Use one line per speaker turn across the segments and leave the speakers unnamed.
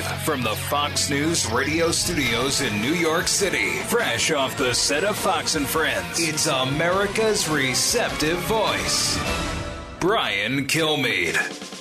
Live from the Fox News radio studios in New York City. Fresh off the set of Fox and Friends. It's America's receptive voice. Brian Kilmeade.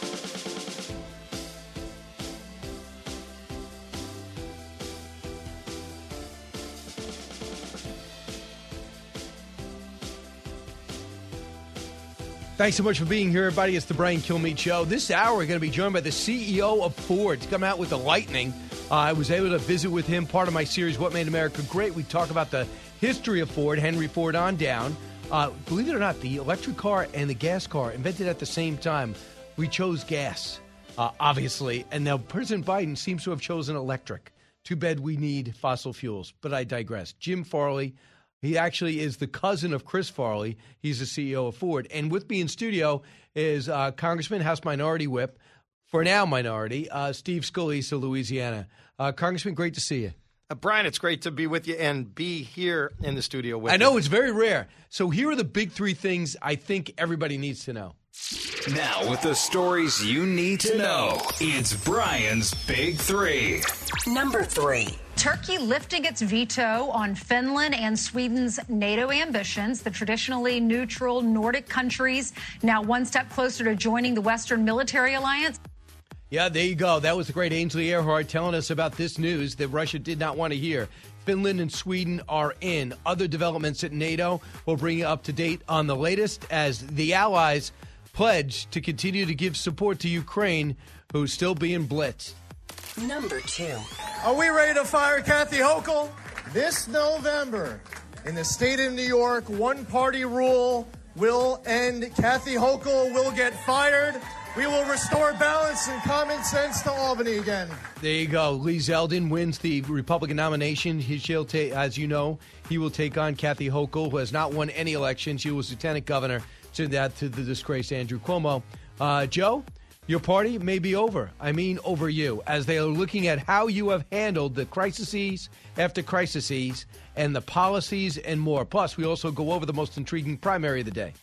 Thanks so much for being here, everybody. It's the Brian Kilmeade Show. This hour, we're going to be joined by the CEO of Ford to come out with the lightning. I was able to visit with him, part of my series, What Made America Great. We talk about the history of Ford, Henry Ford on down. Believe it or not, the electric car and the gas car invented at the same time. We chose gas, obviously, and now President Biden seems to have chosen electric. Too bad we need fossil fuels, but I digress. Jim Farley. He actually is the cousin of Chris Farley. He's the CEO of Ford. And with me in studio is Congressman, House Minority Whip, for now minority, Steve Scalise of Louisiana. Congressman, great to see you.
Brian, it's great to be with you and be here in the studio with you.
I know, it's very rare. So here are the big three things I think everybody needs to know.
Now, with the stories you need to know, it's Brian's Big Three.
Number 3.
Turkey lifting its veto on Finland and Sweden's NATO ambitions. The traditionally neutral Nordic countries now one step closer to joining the Western military alliance.
Yeah, there you go. That was the great Ainsley Earhart telling us about this news that Russia did not want to hear. Finland and Sweden are in. Other developments at NATO will bring you up to date on the latest as the allies pledge to continue to give support to Ukraine, who's still being blitzed.
Number 2.
Are we ready to fire Kathy Hochul? This November, in the state of New York, one-party rule will end. Kathy Hochul will get fired. We will restore balance and common sense to Albany again.
There you go. Lee Zeldin wins the Republican nomination. She'll as you know, he will take on Kathy Hochul, who has not won any election. She was lieutenant governor to the disgraced Andrew Cuomo. Joe? Your party may be over. I mean, over you, as they are looking at how you have handled the crises after crises and the policies and more. Plus, we also go over the most intriguing primary of the day.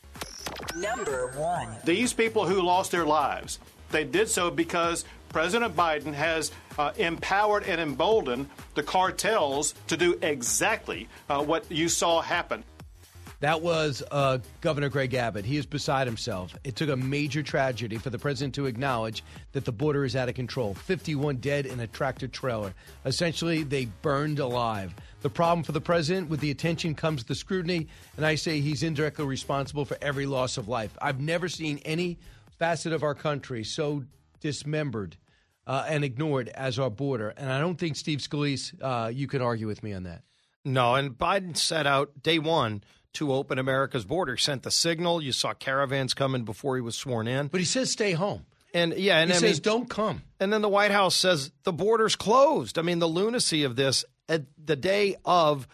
Number 1.
These people who lost their lives, they did so because President Biden has empowered and emboldened the cartels to do exactly what you saw happen.
That was Governor Greg Abbott. He is beside himself. It took a major tragedy for the president to acknowledge that the border is out of control. 51 dead in a tractor trailer. Essentially, they burned alive. The problem for the president, with the attention comes the scrutiny, and I say he's indirectly responsible for every loss of life. I've never seen any facet of our country so dismembered and ignored as our border. And I don't think, Steve Scalise, you can argue with me on that.
No, and Biden set out day one to open America's border. He sent the signal. You saw caravans coming before he was sworn in.
But he says stay home.
And yeah, and
he says don't come.
And then the White House says the border's closed. I mean, the lunacy of this at the day of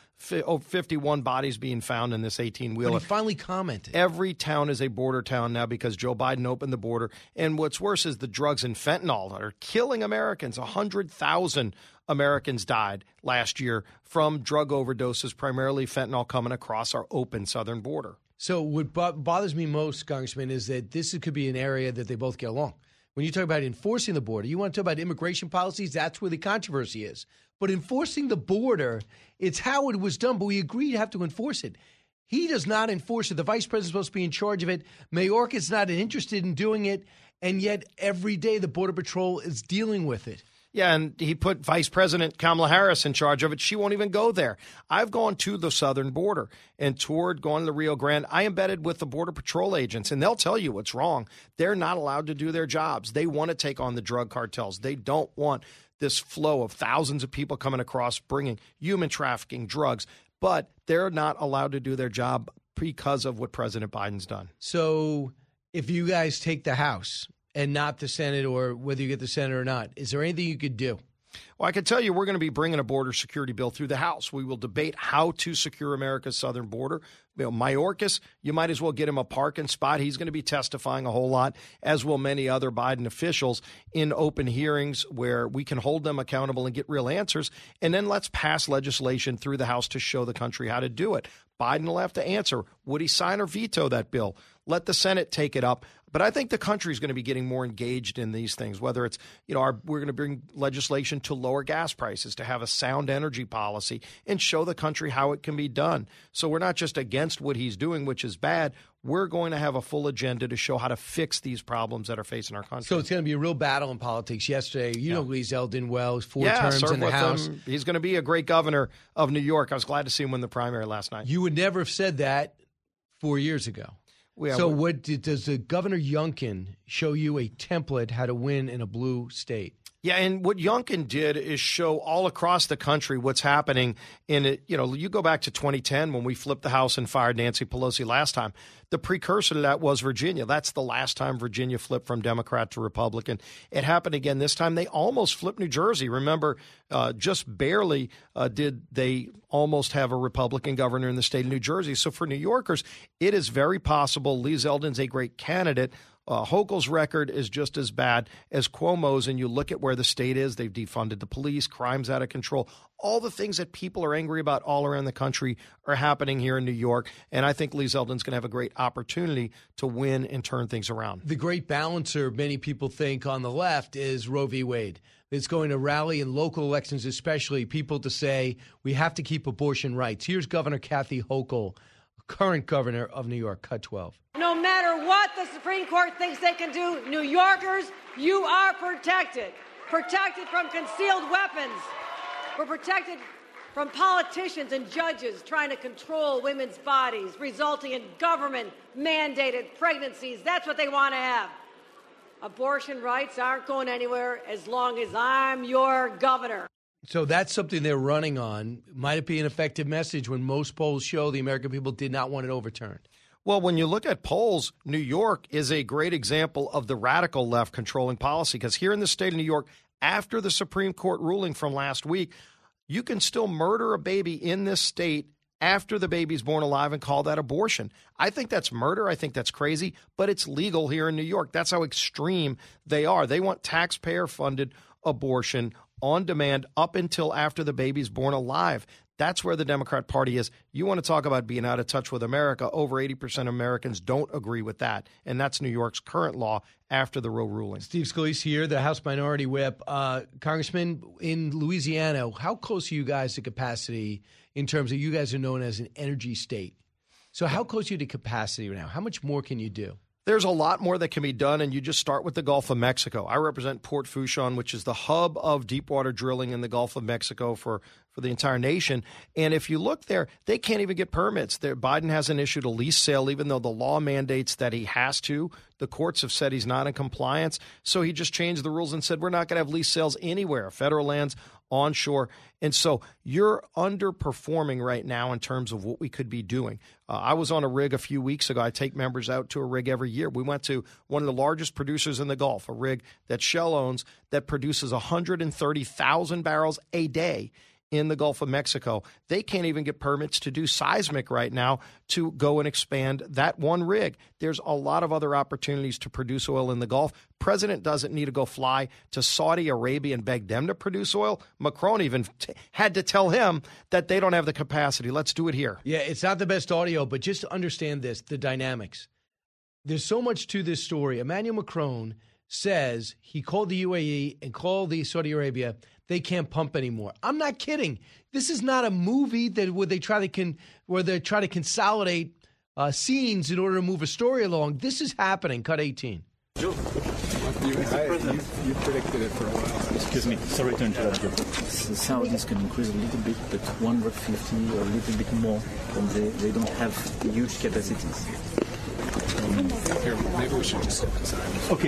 51 bodies being found in this 18-wheeler.
But he finally commented.
Every town is a border town now because Joe Biden opened the border. And what's worse is the drugs and fentanyl that are killing Americans. 100,000 Americans died last year from drug overdoses, primarily fentanyl coming across our open southern border.
So what bothers me most, Congressman, is that this could be an area that they both get along. When you talk about enforcing the border, you want to talk about immigration policies, that's where the controversy is. But enforcing the border, it's how it was done, but we agreed to have to enforce it. He does not enforce it. The vice president's supposed to be in charge of it. Mayorkas not interested in doing it, and yet every day the Border Patrol is dealing with it.
Yeah, and he put Vice President Kamala Harris in charge of it. She won't even go there. I've gone to the southern border and toured, going to the Rio Grande. I embedded with the Border Patrol agents, and they'll tell you what's wrong. They're not allowed to do their jobs. They want to take on the drug cartels. They don't want this flow of thousands of people coming across bringing human trafficking, drugs, but they're not allowed to do their job because of what President Biden's done.
So if you guys take the House and not the Senate, or whether you get the Senate or not, is there anything you could do?
Well, I can tell you we're going to be bringing a border security bill through the House. We will debate how to secure America's southern border. Mayorkas, you might as well get him a parking spot. He's going to be testifying a whole lot, as will many other Biden officials, in open hearings where we can hold them accountable and get real answers. And then let's pass legislation through the House to show the country how to do it. Biden will have to answer. Would he sign or veto that bill? Let the Senate take it up. But I think the country is going to be getting more engaged in these things, whether it's, we're going to bring legislation to lower gas prices, to have a sound energy policy, and show the country how it can be done. So we're not just against what he's doing, which is bad. We're going to have a full agenda to show how to fix these problems that are facing our country.
So it's going to be a real battle in politics. Yesterday, know Lee Zeldin well, 4 terms in the House.
He's going to be a great governor of New York. I was glad to see him win the primary last night.
You would never have said that 4 years ago.
Yeah,
so does the Governor Youngkin show you a template how to win in a blue state?
Yeah, and what Youngkin did is show all across the country what's happening in it. You go back to 2010 when we flipped the House and fired Nancy Pelosi last time. The precursor to that was Virginia. That's the last time Virginia flipped from Democrat to Republican. It happened again this time. They almost flipped New Jersey. Remember, just barely did they almost have a Republican governor in the state of New Jersey. So for New Yorkers, it is very possible. Lee Zeldin's a great candidate. Hochul's record is just as bad as Cuomo's, and you look at where the state is. They've defunded the police, crime's out of control. All the things that people are angry about all around the country are happening here in New York, and I think Lee Zeldin's going to have a great opportunity to win and turn things around.
The great balancer, many people think on the left, is Roe v. Wade. It's going to rally in local elections, especially people to say we have to keep abortion rights. Here's Governor Kathy Hochul, current governor of New York, cut 12.
No matter what the Supreme Court thinks they can do, New Yorkers, you are protected. Protected from concealed weapons. We're protected from politicians and judges trying to control women's bodies, resulting in government-mandated pregnancies. That's what they want to have. Abortion rights aren't going anywhere as long as I'm your governor.
So that's something they're running on. Might it be an effective message when most polls show the American people did not want it overturned?
Well, when you look at polls, New York is a great example of the radical left controlling policy, because here in the state of New York, after the Supreme Court ruling from last week, you can still murder a baby in this state after the baby's born alive and call that abortion. I think that's murder. I think that's crazy, but it's legal here in New York. That's how extreme they are. They want taxpayer-funded abortion on demand up until after the baby's born alive. That's where the Democrat Party is. You want to talk about being out of touch with America. Over 80% of Americans don't agree with that. And that's New York's current law after the Roe ruling.
Steve Scalise here, the House Minority Whip. Congressman, in Louisiana, how close are you guys to capacity in terms of you guys are known as an energy state? So how close are you to capacity now? How much more can you do?
There's a lot more that can be done, and you just start with the Gulf of Mexico. I represent Port Fourchon, which is the hub of deepwater drilling in the Gulf of Mexico for the entire nation. And if you look there, they can't even get permits. Biden hasn't issued a lease sale, even though the law mandates that he has to. The courts have said he's not in compliance. So he just changed the rules and said, we're not going to have lease sales anywhere, federal lands, onshore. And so you're underperforming right now in terms of what we could be doing. I was on a rig a few weeks ago. I take members out to a rig every year. We went to one of the largest producers in the Gulf, a rig that Shell owns that produces 130,000 barrels a day in the Gulf of Mexico. They can't even get permits to do seismic right now to go and expand that one rig. There's a lot of other opportunities to produce oil in the Gulf. President doesn't need to go fly to Saudi Arabia and beg them to produce oil. Macron even had to tell him that they don't have the capacity. Let's do it here.
Yeah, it's not the best audio, but just to understand this, the dynamics. There's so much to this story. Emmanuel Macron says he called the UAE and called the Saudi Arabia. They can't pump anymore. I'm not kidding. This is not a movie where they try to consolidate scenes in order to move a story along. This is happening. Cut 18.
You predicted it for a while. Excuse me. Sorry to interrupt you. The Saudis can increase a little bit, but 150 or a little bit more, and they don't have huge capacities.
Here, maybe we should just step aside.
Okay.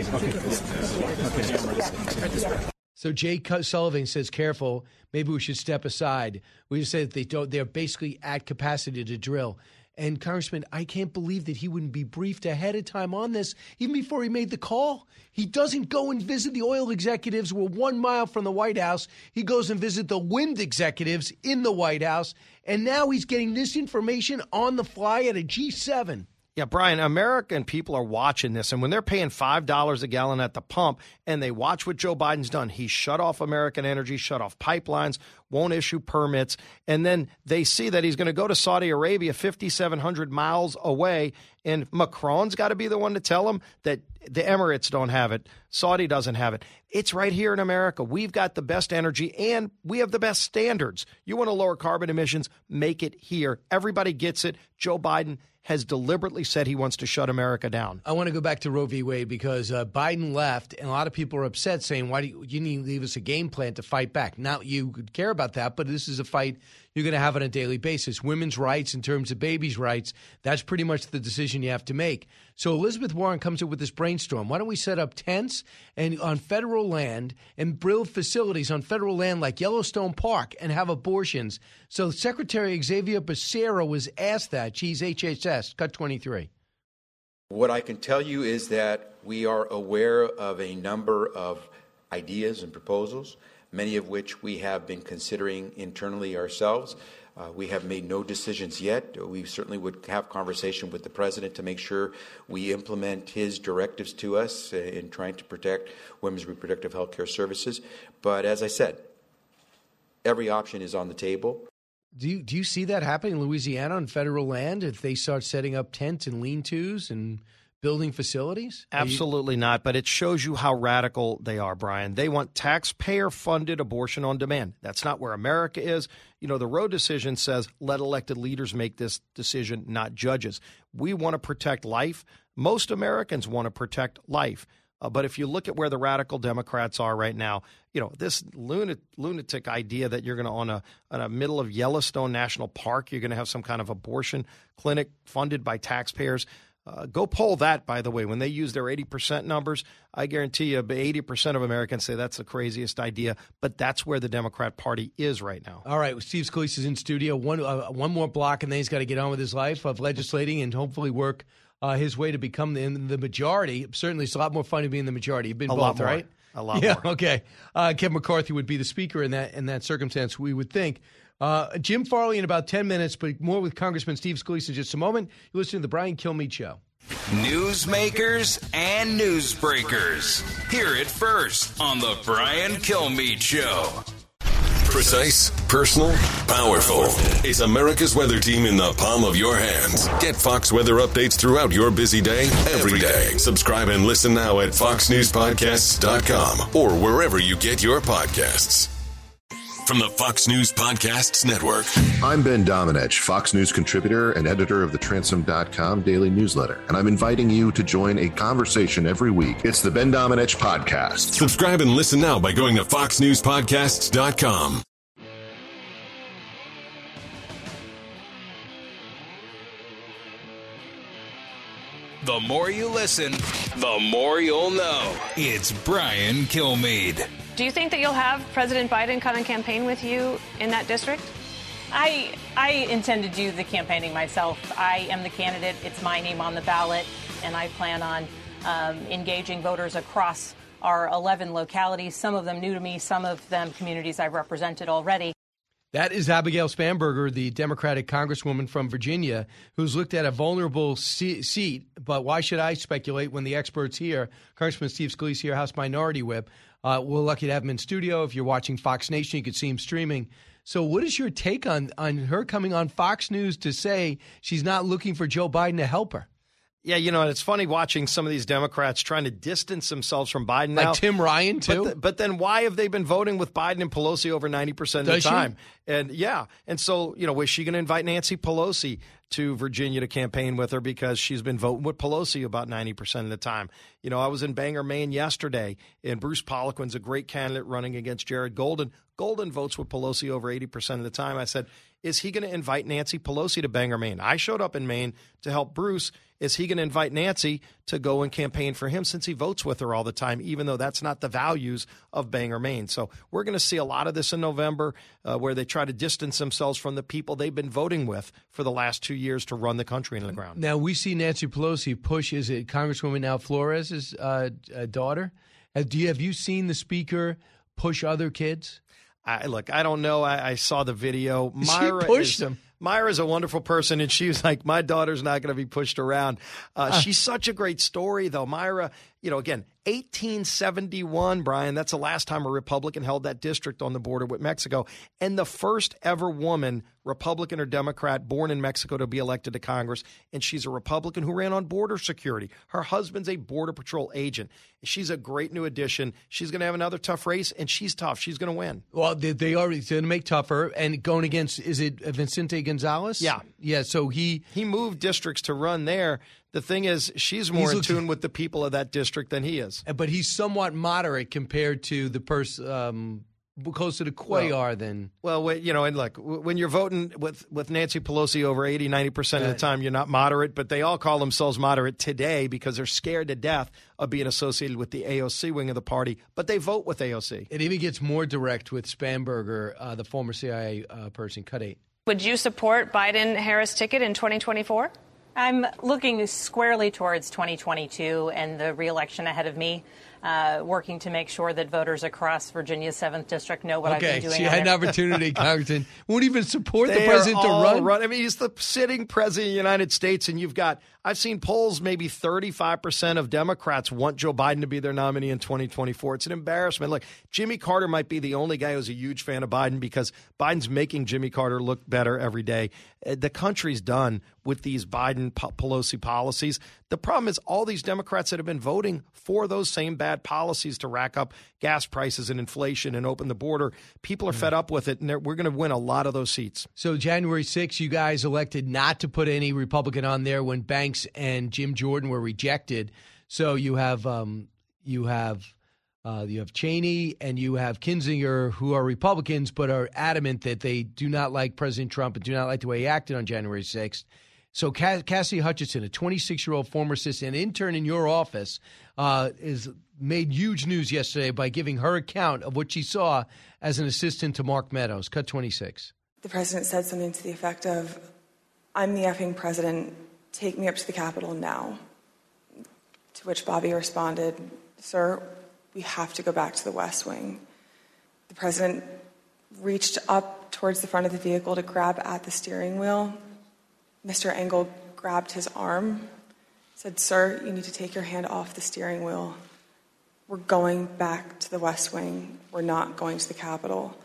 So Jay Sullivan says, careful, maybe we should step aside. We just say that they're basically at capacity to drill. And Congressman, I can't believe that he wouldn't be briefed ahead of time on this, even before he made the call. He doesn't go and visit the oil executives who are 1 mile from the White House. He goes and visits the wind executives in the White House. And now he's getting this information on the fly at a G7.
Yeah, Brian, American people are watching this, and when they're paying $5 a gallon at the pump and they watch what Joe Biden's done, he shut off American energy, shut off pipelines, won't issue permits, and then they see that he's going to go to Saudi Arabia 5,700 miles away, and Macron's got to be the one to tell him that the Emirates don't have it, Saudi doesn't have it. It's right here in America. We've got the best energy, and we have the best standards. You want to lower carbon emissions, make it here. Everybody gets it. Joe Biden has deliberately said he wants to shut America down.
I want to go back to Roe v. Wade because Biden left, and a lot of people are upset saying, why do you need to leave us a game plan to fight back? Now, you could care about that, but this is a fight you're going to have on a daily basis. Women's rights in terms of babies' rights, that's pretty much the decision you have to make. So Elizabeth Warren comes up with this brainstorm. Why don't we set up tents and on federal land and build facilities on federal land like Yellowstone Park and have abortions? So Secretary Xavier Becerra was asked that. She's HHS, cut 23.
What I can tell you is that we are aware of a number of ideas and proposals, many of which we have been considering internally ourselves. We have made no decisions yet. We certainly would have conversation with the president to make sure we implement his directives to us in trying to protect women's reproductive health care services. But as I said, every option is on the table.
Do you see that happening in Louisiana on federal land if they start setting up tents and lean-tos and building facilities?
Absolutely not, but it shows you how radical they are, Brian. They want taxpayer-funded abortion on demand. That's not where America is. You know, the Roe decision says let elected leaders make this decision, not judges. We want to protect life. Most Americans want to protect life. But if you look at where the radical Democrats are right now, you know, this lunatic idea that you're going to, on a middle of Yellowstone National Park, you're going to have some kind of abortion clinic funded by taxpayers. Go poll that, by the way. When they use their 80% numbers, I guarantee you 80% of Americans say that's the craziest idea. But that's where the Democrat Party is right now.
All right. Well, Steve Scalise is in studio. One more block, and then he's got to get on with his life of legislating and hopefully work his way to become the majority. Certainly, it's a lot more fun to be in the majority. You've been both, right?
A lot more.
Okay. Kevin McCarthy would be the speaker in that circumstance, we would think. Jim Farley in about 10 minutes, but more with Congressman Steve Scalise in just a moment. You listen to the Brian Kilmeade Show.
Newsmakers and newsbreakers. Hear it first on the Brian Kilmeade Show.
Precise, personal, powerful. It's America's weather team in the palm of your hands. Get Fox weather updates throughout your busy day, every day. Subscribe and listen now at foxnewspodcasts.com or wherever you get your podcasts. From the Fox News Podcasts Network.
I'm Ben Domenech, Fox News contributor and editor of the Transom.com daily newsletter, and I'm inviting you to join a conversation every week. It's the Ben Domenech Podcast.
Subscribe and listen now by going to foxnewspodcasts.com.
The more you listen, the more you'll know. It's Brian Kilmeade.
Do you think that you'll have President Biden come and campaign with you in that district?
I intend to do the campaigning myself. I am the candidate. It's my name on the ballot, and I plan on engaging voters across our 11 localities, some of them new to me, some of them communities I've represented already.
That is Abigail Spanberger, the Democratic Congresswoman from Virginia, who's looked at a vulnerable seat. But why should I speculate when the experts here, Congressman Steve Scalise here, House Minority Whip, we're lucky to have him in studio. If you're watching Fox Nation, you can see him streaming. So what is your take on her coming on Fox News to say she's not looking for Joe Biden to help her?
Yeah, you know, and it's funny watching some of these Democrats trying to distance themselves from Biden now.
Like Tim Ryan, too?
But then why have they been voting with Biden and Pelosi over 90% of the time? And yeah. And so, you know, was she going to invite Nancy Pelosi to Virginia to campaign with her because she's been voting with Pelosi about 90% of the time? You know, I was in Bangor, Maine yesterday, and Bruce Poliquin's a great candidate running against Jared Golden. Golden votes with Pelosi over 80% of the time. I said, is he going to invite Nancy Pelosi to Bangor, Maine? I showed up in Maine to help Bruce is he going to invite Nancy to go and campaign for him since he votes with her all the time, even though that's not the values of Bangor, Maine. So we're going to see a lot of this in November where they try to distance themselves from the people they've been voting with for the last 2 years to run the country into the ground.
Now, we see Nancy Pelosi push, is it Congresswoman now Flores' daughter? Have you seen the speaker push other kids?
I don't know. I saw the video.
She pushed him.
Myra's a wonderful person, and she was like, my daughter's not going to be pushed around. She's such a great story, though. Myra, again, 1871, Brian, that's the last time a Republican held that district on the border with Mexico, and the first ever woman, Republican or Democrat, born in Mexico to be elected to Congress, and she's a Republican who ran on border security. Her husband's a Border Patrol agent. She's a great new addition. She's going to have another tough race, and she's tough. She's going to win.
Well, they already going to make tougher, and going against, is it Vicente Gonzalez?
Yeah.
Yeah, so he
moved districts to run there. The thing is, she's more in tune with the people of that district than he is.
But he's somewhat moderate compared to the person closer to Cuellar than.
Well, and look, when you're voting with Nancy Pelosi over 80-90% of the time, you're not moderate. But they all call themselves moderate today because they're scared to death of being associated with the AOC wing of the party. But they vote with AOC.
It even gets more direct with Spanberger, the former CIA person. Cut 8.
Would you support Biden-Harris ticket in 2024?
I'm looking squarely towards 2022 and the re-election ahead of me, working to make sure that voters across Virginia's 7th District know what I've been doing.
Okay, so you had an opportunity, Congressman. Won't even support the
They
president to
are all
run?
I mean, he's the sitting president of the United States, and I've seen polls, maybe 35% of Democrats want Joe Biden to be their nominee in 2024. It's an embarrassment. Look, Jimmy Carter might be the only guy who's a huge fan of Biden because Biden's making Jimmy Carter look better every day. The country's done with these Biden-Pelosi policies. The problem is all these Democrats that have been voting for those same bad policies to rack up gas prices and inflation and open the border, people are fed up with it, and we're going to win a lot of those seats.
So January 6th, you guys elected not to put any Republican on there when Banks and Jim Jordan were rejected. So you have Cheney and you have Kinzinger, who are Republicans but are adamant that they do not like President Trump and do not like the way he acted on January 6th. So Cassidy Hutchinson, a 26-year-old former assistant intern in your office, is made huge news yesterday by giving her account of what she saw as an assistant to Mark Meadows. Cut 26.
The president said something to the effect of, "I'm the effing president. Take me up to the Capitol now." To which Bobby responded, "Sir, we have to go back to the West Wing." The president reached up towards the front of the vehicle to grab at the steering wheel. Mr. Engel grabbed his arm, said, "Sir, you need to take your hand off the steering wheel. We're going back to the West Wing. We're not going to the Capitol."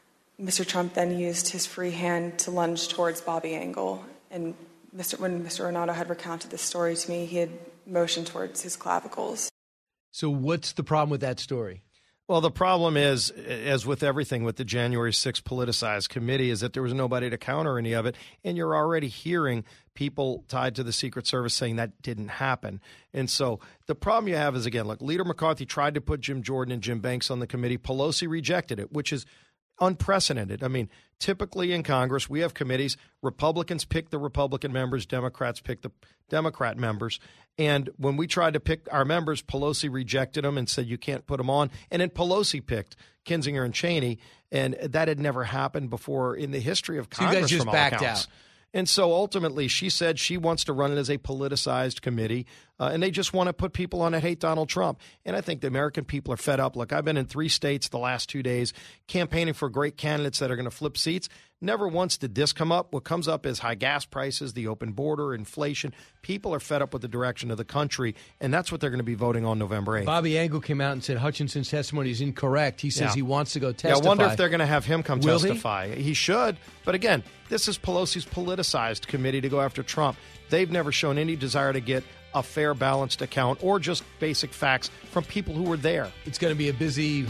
Mr. Trump then used his free hand to lunge towards Bobby Engel. And when Mr. Renato had recounted this story to me, he had motioned towards his clavicles.
So what's the problem with that story?
Well, the problem is, as with everything with the January 6th politicized committee, is that there was nobody to counter any of it. And you're already hearing people tied to the Secret Service saying that didn't happen. And so the problem you have is, again, look, Leader McCarthy tried to put Jim Jordan and Jim Banks on the committee. Pelosi rejected it, which is unprecedented. I mean, typically in Congress, we have committees. Republicans pick the Republican members. Democrats pick the Democrat members. And when we tried to pick our members, Pelosi rejected them and said, you can't put them on. And then Pelosi picked Kinzinger and Cheney. And that had never happened before in the history of Congress.
So you guys just
from all
backed
accounts.
out.
And so ultimately, she said she wants to run it as a politicized committee, and they just want to put people on that hate Donald Trump. And I think the American people are fed up. Look, I've been in 3 states the last 2 days campaigning for great candidates that are going to flip seats. Never once did this come up. What comes up is high gas prices, the open border, inflation. People are fed up with the direction of the country, and that's what they're going to be voting on November 8th.
Bobby Engel came out and said Hutchinson's testimony is incorrect. He says he wants to go testify.
Yeah, I wonder if they're going to have him come
Will
testify. He should. But again, this is Pelosi's politicized committee to go after Trump. They've never shown any desire to get a fair, balanced account or just basic facts from people who were there.
It's going to be a busy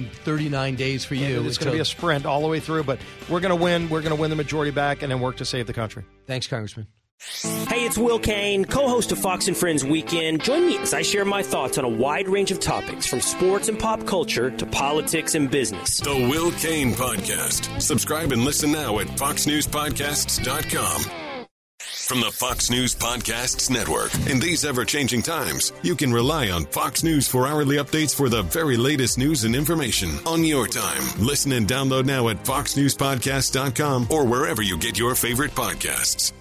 139 days for you.
It's going to be a sprint all the way through, but we're going to win. We're going to win the majority back and then work to save the country.
Thanks, Congressman.
Hey, it's Will Kane, co-host of Fox and Friends Weekend. Join me as I share my thoughts on a wide range of topics, from sports and pop culture to politics and business.
The Will Kane Podcast. Subscribe and listen now at foxnewspodcasts.com. from the Fox News Podcasts Network. In these ever-changing times, you can rely on Fox News for hourly updates for the very latest news and information on your time. Listen and download now at foxnewspodcast.com or wherever you get your favorite podcasts.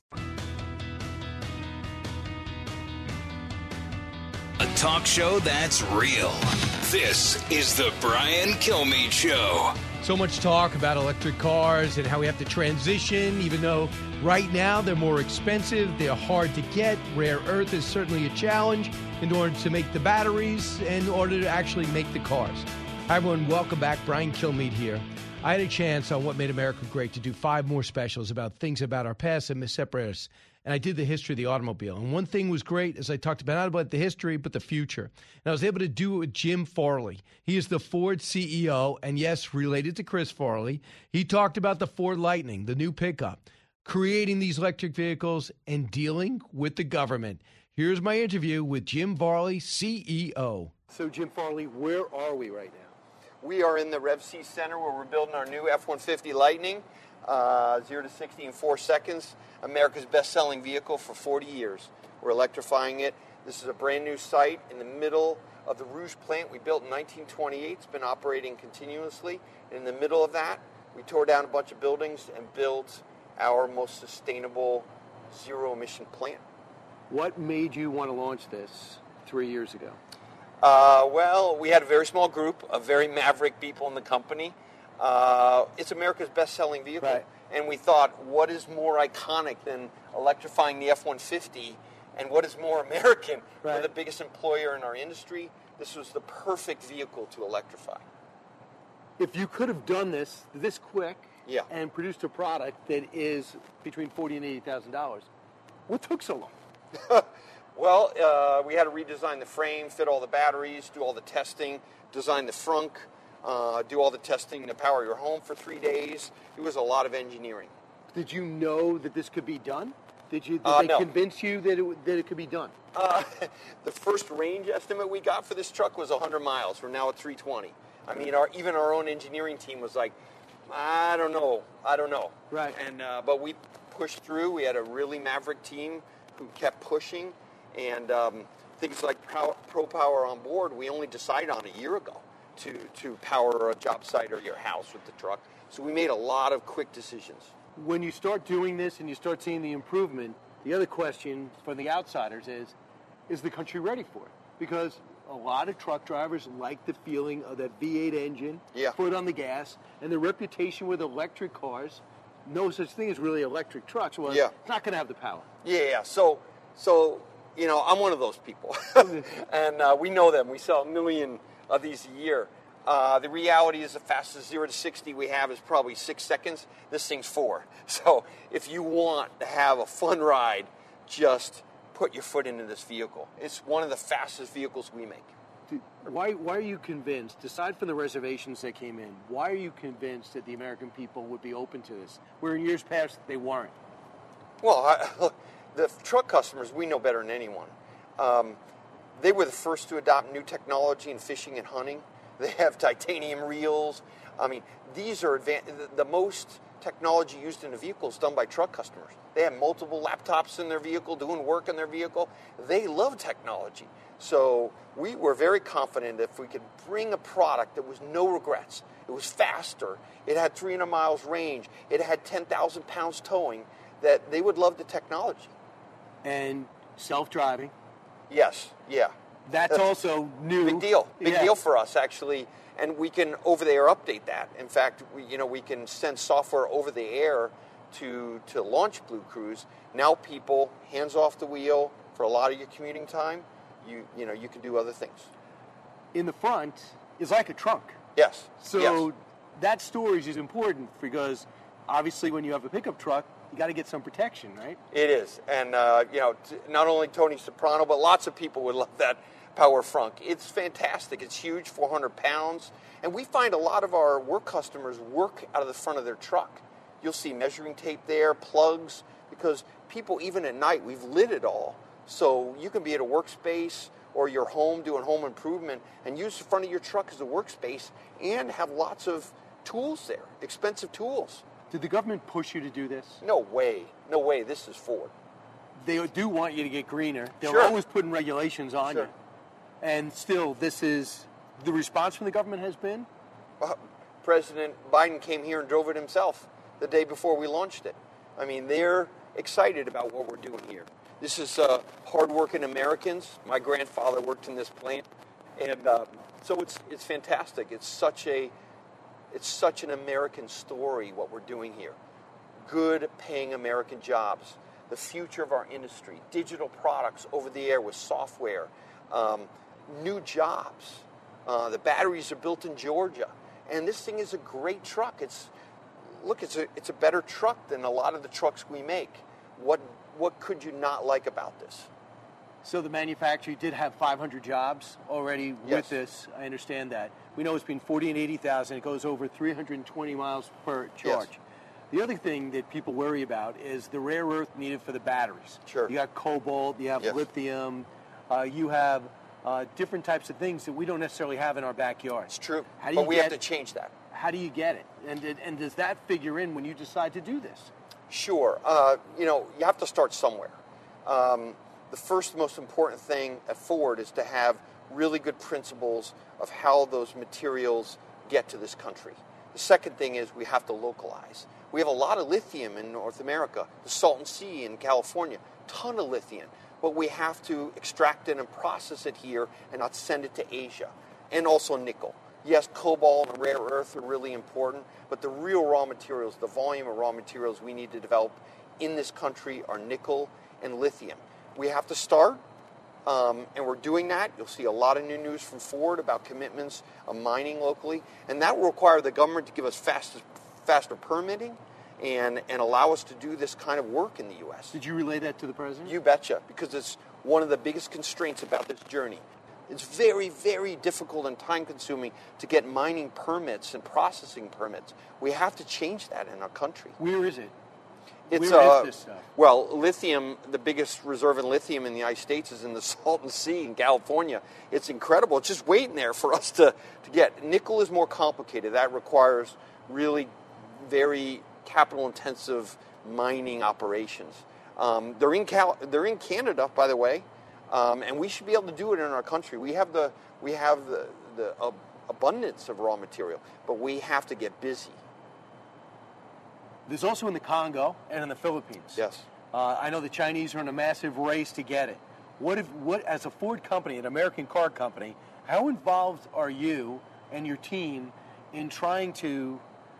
A talk show that's real. This is the Brian Kilmeade Show.
So much talk about electric cars and how we have to transition, even though right now they're more expensive, they're hard to get. Rare earth is certainly a challenge in order to make the batteries and in order to actually make the cars. Hi, everyone. Welcome back. Brian Kilmeade here. I had a chance on What Made America Great to do 5 more specials about things about our past that separate us. And I did the history of the automobile. And one thing was great, as I talked about, not about the history, but the future. And I was able to do it with Jim Farley. He is the Ford CEO, and yes, related to Chris Farley. He talked about the Ford Lightning, the new pickup, creating these electric vehicles, and dealing with the government. Here's my interview with Jim Farley, CEO.
So, Jim Farley, where are we right now?
We are in the Rev C Center where we're building our new F-150 Lightning, 0 to 60 in 4 seconds. America's best-selling vehicle for 40 years. We're electrifying it. This is a brand new site in the middle of the Rouge plant we built in 1928. It's been operating continuously. In the middle of that, we tore down a bunch of buildings and built our most sustainable zero-emission plant.
What made you want to launch this 3 years ago?
Well, we had a very small group of very maverick people in the company. It's America's best-selling vehicle.
Right.
And we thought, what is more iconic than electrifying the F-150? And what is more American?
Right.
We're the biggest employer in our industry. This was the perfect vehicle to electrify.
If you could have done this quick
Yeah.
and produced a product that is between $40,000 and $80,000, what took so long?
Well, we had to redesign the frame, fit all the batteries, do all the testing, design the frunk, do all the testing to power your home for 3 days. It was a lot of engineering.
Did you know that this could be done? Did they
No.
convince you that it could be done?
The first range estimate we got for this truck was 100 miles. We're now at 320. I mean, even our own engineering team was like, I don't know.
Right.
And but we pushed through. We had a really maverick team who kept pushing, and things like ProPower on board, we only decided on a year ago to power a job site or your house with the truck. So we made a lot of quick decisions.
When you start doing this and you start seeing the improvement, the other question for the outsiders is the country ready for it? Because a lot of truck drivers like the feeling of that V8 engine, foot on the gas, and the reputation with electric cars. No such thing as really electric trucks. Well, it's not going to have the power.
Yeah. So you know, I'm one of those people, and we know them. We sell 1 million of these a year. The reality is the fastest 0 to 60 we have is probably 6 seconds. This thing's 4. So if you want to have a fun ride, just put your foot into this vehicle. It's one of the fastest vehicles we make.
Why are you convinced, aside from the reservations that came in, why are you convinced that the American people would be open to this, where in years past they weren't?
Well, the truck customers, we know better than anyone. They were the first to adopt new technology in fishing and hunting. They have titanium reels. I mean, these are the most technology used in a vehicle is done by truck customers. They have multiple laptops in their vehicle, doing work in their vehicle. They love technology. So we were very confident if we could bring a product that was no regrets, it was faster, it had 300 miles range, it had 10,000 pounds towing, that they would love the technology.
And self-driving?
Yes, yeah.
That's also new.
Big deal. Big deal for us, actually. And we can over-the-air update that. In fact, we can send software over the air to launch Blue Cruise. Now people, hands off the wheel for a lot of your commuting time, you can do other things.
In the front is like a trunk.
Yes.
So that storage is important because obviously when you have a pickup truck, you got to get some protection, right?
It is. And, not only Tony Soprano, but lots of people would love that power frunk. It's fantastic. It's huge, 400 pounds. And we find a lot of our work customers work out of the front of their truck. You'll see measuring tape there, plugs, because people, even at night, we've lit it all. So you can be at a workspace or your home doing home improvement and use the front of your truck as a workspace and have lots of tools there, expensive tools.
Did the government push you to do this?
No way. No way. This is Ford.
they do want you to get greener. They're
Sure.
always putting regulations on
Sure.
you. And still, this is the response from the government has been?
President Biden came here and drove it himself the day before we launched it. I mean, they're excited about what we're doing here. This is hardworking Americans. My grandfather worked in this plant, and so it's fantastic. It's such an American story what we're doing here. Good paying American jobs, the future of our industry, digital products over the air with software, new jobs. The batteries are built in Georgia, and this thing is a great truck. It's a better truck than a lot of the trucks we make. What could you not like about this?
So the manufacturer did have 500 jobs already
Yes.
with this. I understand that. We know it's between 40 and 80,000. It goes over 320 miles per charge.
Yes.
The other thing that people worry about is the rare earth needed for the batteries.
Sure.
You got cobalt, you have
Yes.
lithium, you have different types of things that we don't necessarily have in our backyard.
It's true,
How do
but
you
we
get,
have to change that.
How do you get it? And does that figure in when you decide to do this?
Sure. You have to start somewhere. The first most important thing at Ford is to have really good principles of how those materials get to this country. The second thing is we have to localize. We have a lot of lithium in North America, the Salton Sea in California, ton of lithium, but we have to extract it and process it here and not send it to Asia. And also nickel. Yes, cobalt and rare earth are really important, but the real raw materials, the volume of raw materials we need to develop in this country are nickel and lithium. We have to start, and we're doing that. You'll see a lot of new news from Ford about commitments of mining locally, and that will require the government to give us faster permitting and allow us to do this kind of work in the U.S.
Did you relay that to the president?
You betcha, because it's one of the biggest constraints about this journey. It's very, very difficult and time-consuming to get mining permits and processing permits. We have to change that in our country.
Where is it?
It's
Where is this stuff?
Well, lithium, the biggest reserve in lithium in the United States is in the Salton Sea in California. It's incredible. It's just waiting there for us to get. Nickel is more complicated. That requires really very capital-intensive mining operations. They're in Canada, by the way, and we should be able to do it in our country. We have the abundance of raw material, but we have to get busy.
There's also in the Congo and in the Philippines.
Yes.
I know the Chinese are in a massive race to get it. What as a Ford company, an American car company, how involved are you and your team in trying to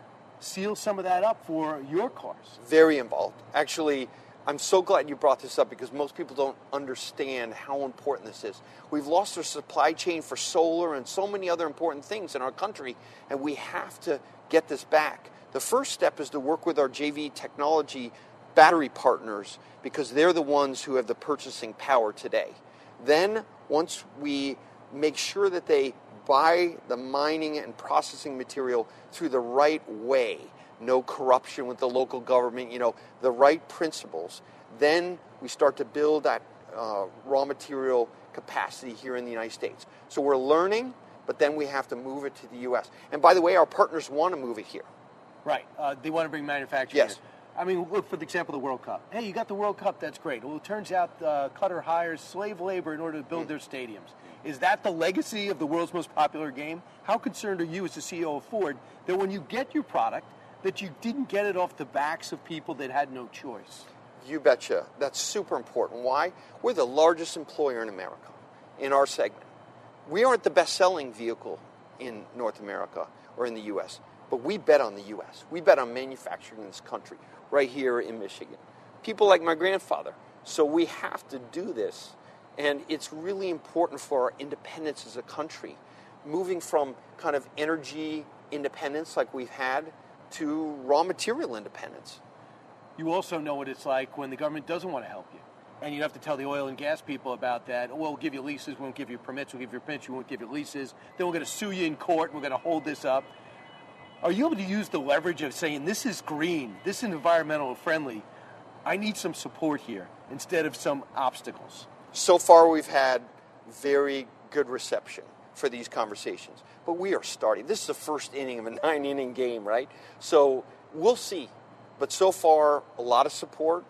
seal some of that up for your cars?
Very involved. Actually, I'm so glad you brought this up because most people don't understand how important this is. We've lost our supply chain for solar and so many other important things in our country, and we have to get this back. The first step is to work with our JV Technology battery partners because they're the ones who have the purchasing power today. Then, once we make sure that they buy the mining and processing material through the right way, no corruption with the local government, the right principles, then we start to build that raw material capacity here in the United States. So we're learning, but then we have to move it to the U.S. And by the way, our partners want to move it here.
Right. They want to bring manufacturing
Yes.
here. I mean, look, for the example, the World Cup. Hey, you got the World Cup. That's great. Well, it turns out Qatar hires slave labor in order to build their stadiums. Is that the legacy of the world's most popular game? How concerned are you as the CEO of Ford that when you get your product, that you didn't get it off the backs of people that had no choice?
You betcha. That's super important. Why? We're the largest employer in America in our segment. We aren't the best-selling vehicle in North America or in the U.S., but we bet on the U.S. We bet on manufacturing in this country, right here in Michigan. People like my grandfather. So we have to do this, and it's really important for our independence as a country, moving from kind of energy independence like we've had to raw material independence.
You also know what it's like when the government doesn't want to help you. And you have to tell the oil and gas people about that. Oh, we'll give you leases, we won't give you permits, we'll give you permits, we won't give you leases. Then we're going to sue you in court, and we're going to hold this up. Are you able to use the leverage of saying, this is green, this is environmental friendly, I need some support here, instead of some obstacles?
So far, we've had very good reception for these conversations. But we are starting. This is the first inning of a 9-inning game, right? So we'll see. But so far, a lot of support.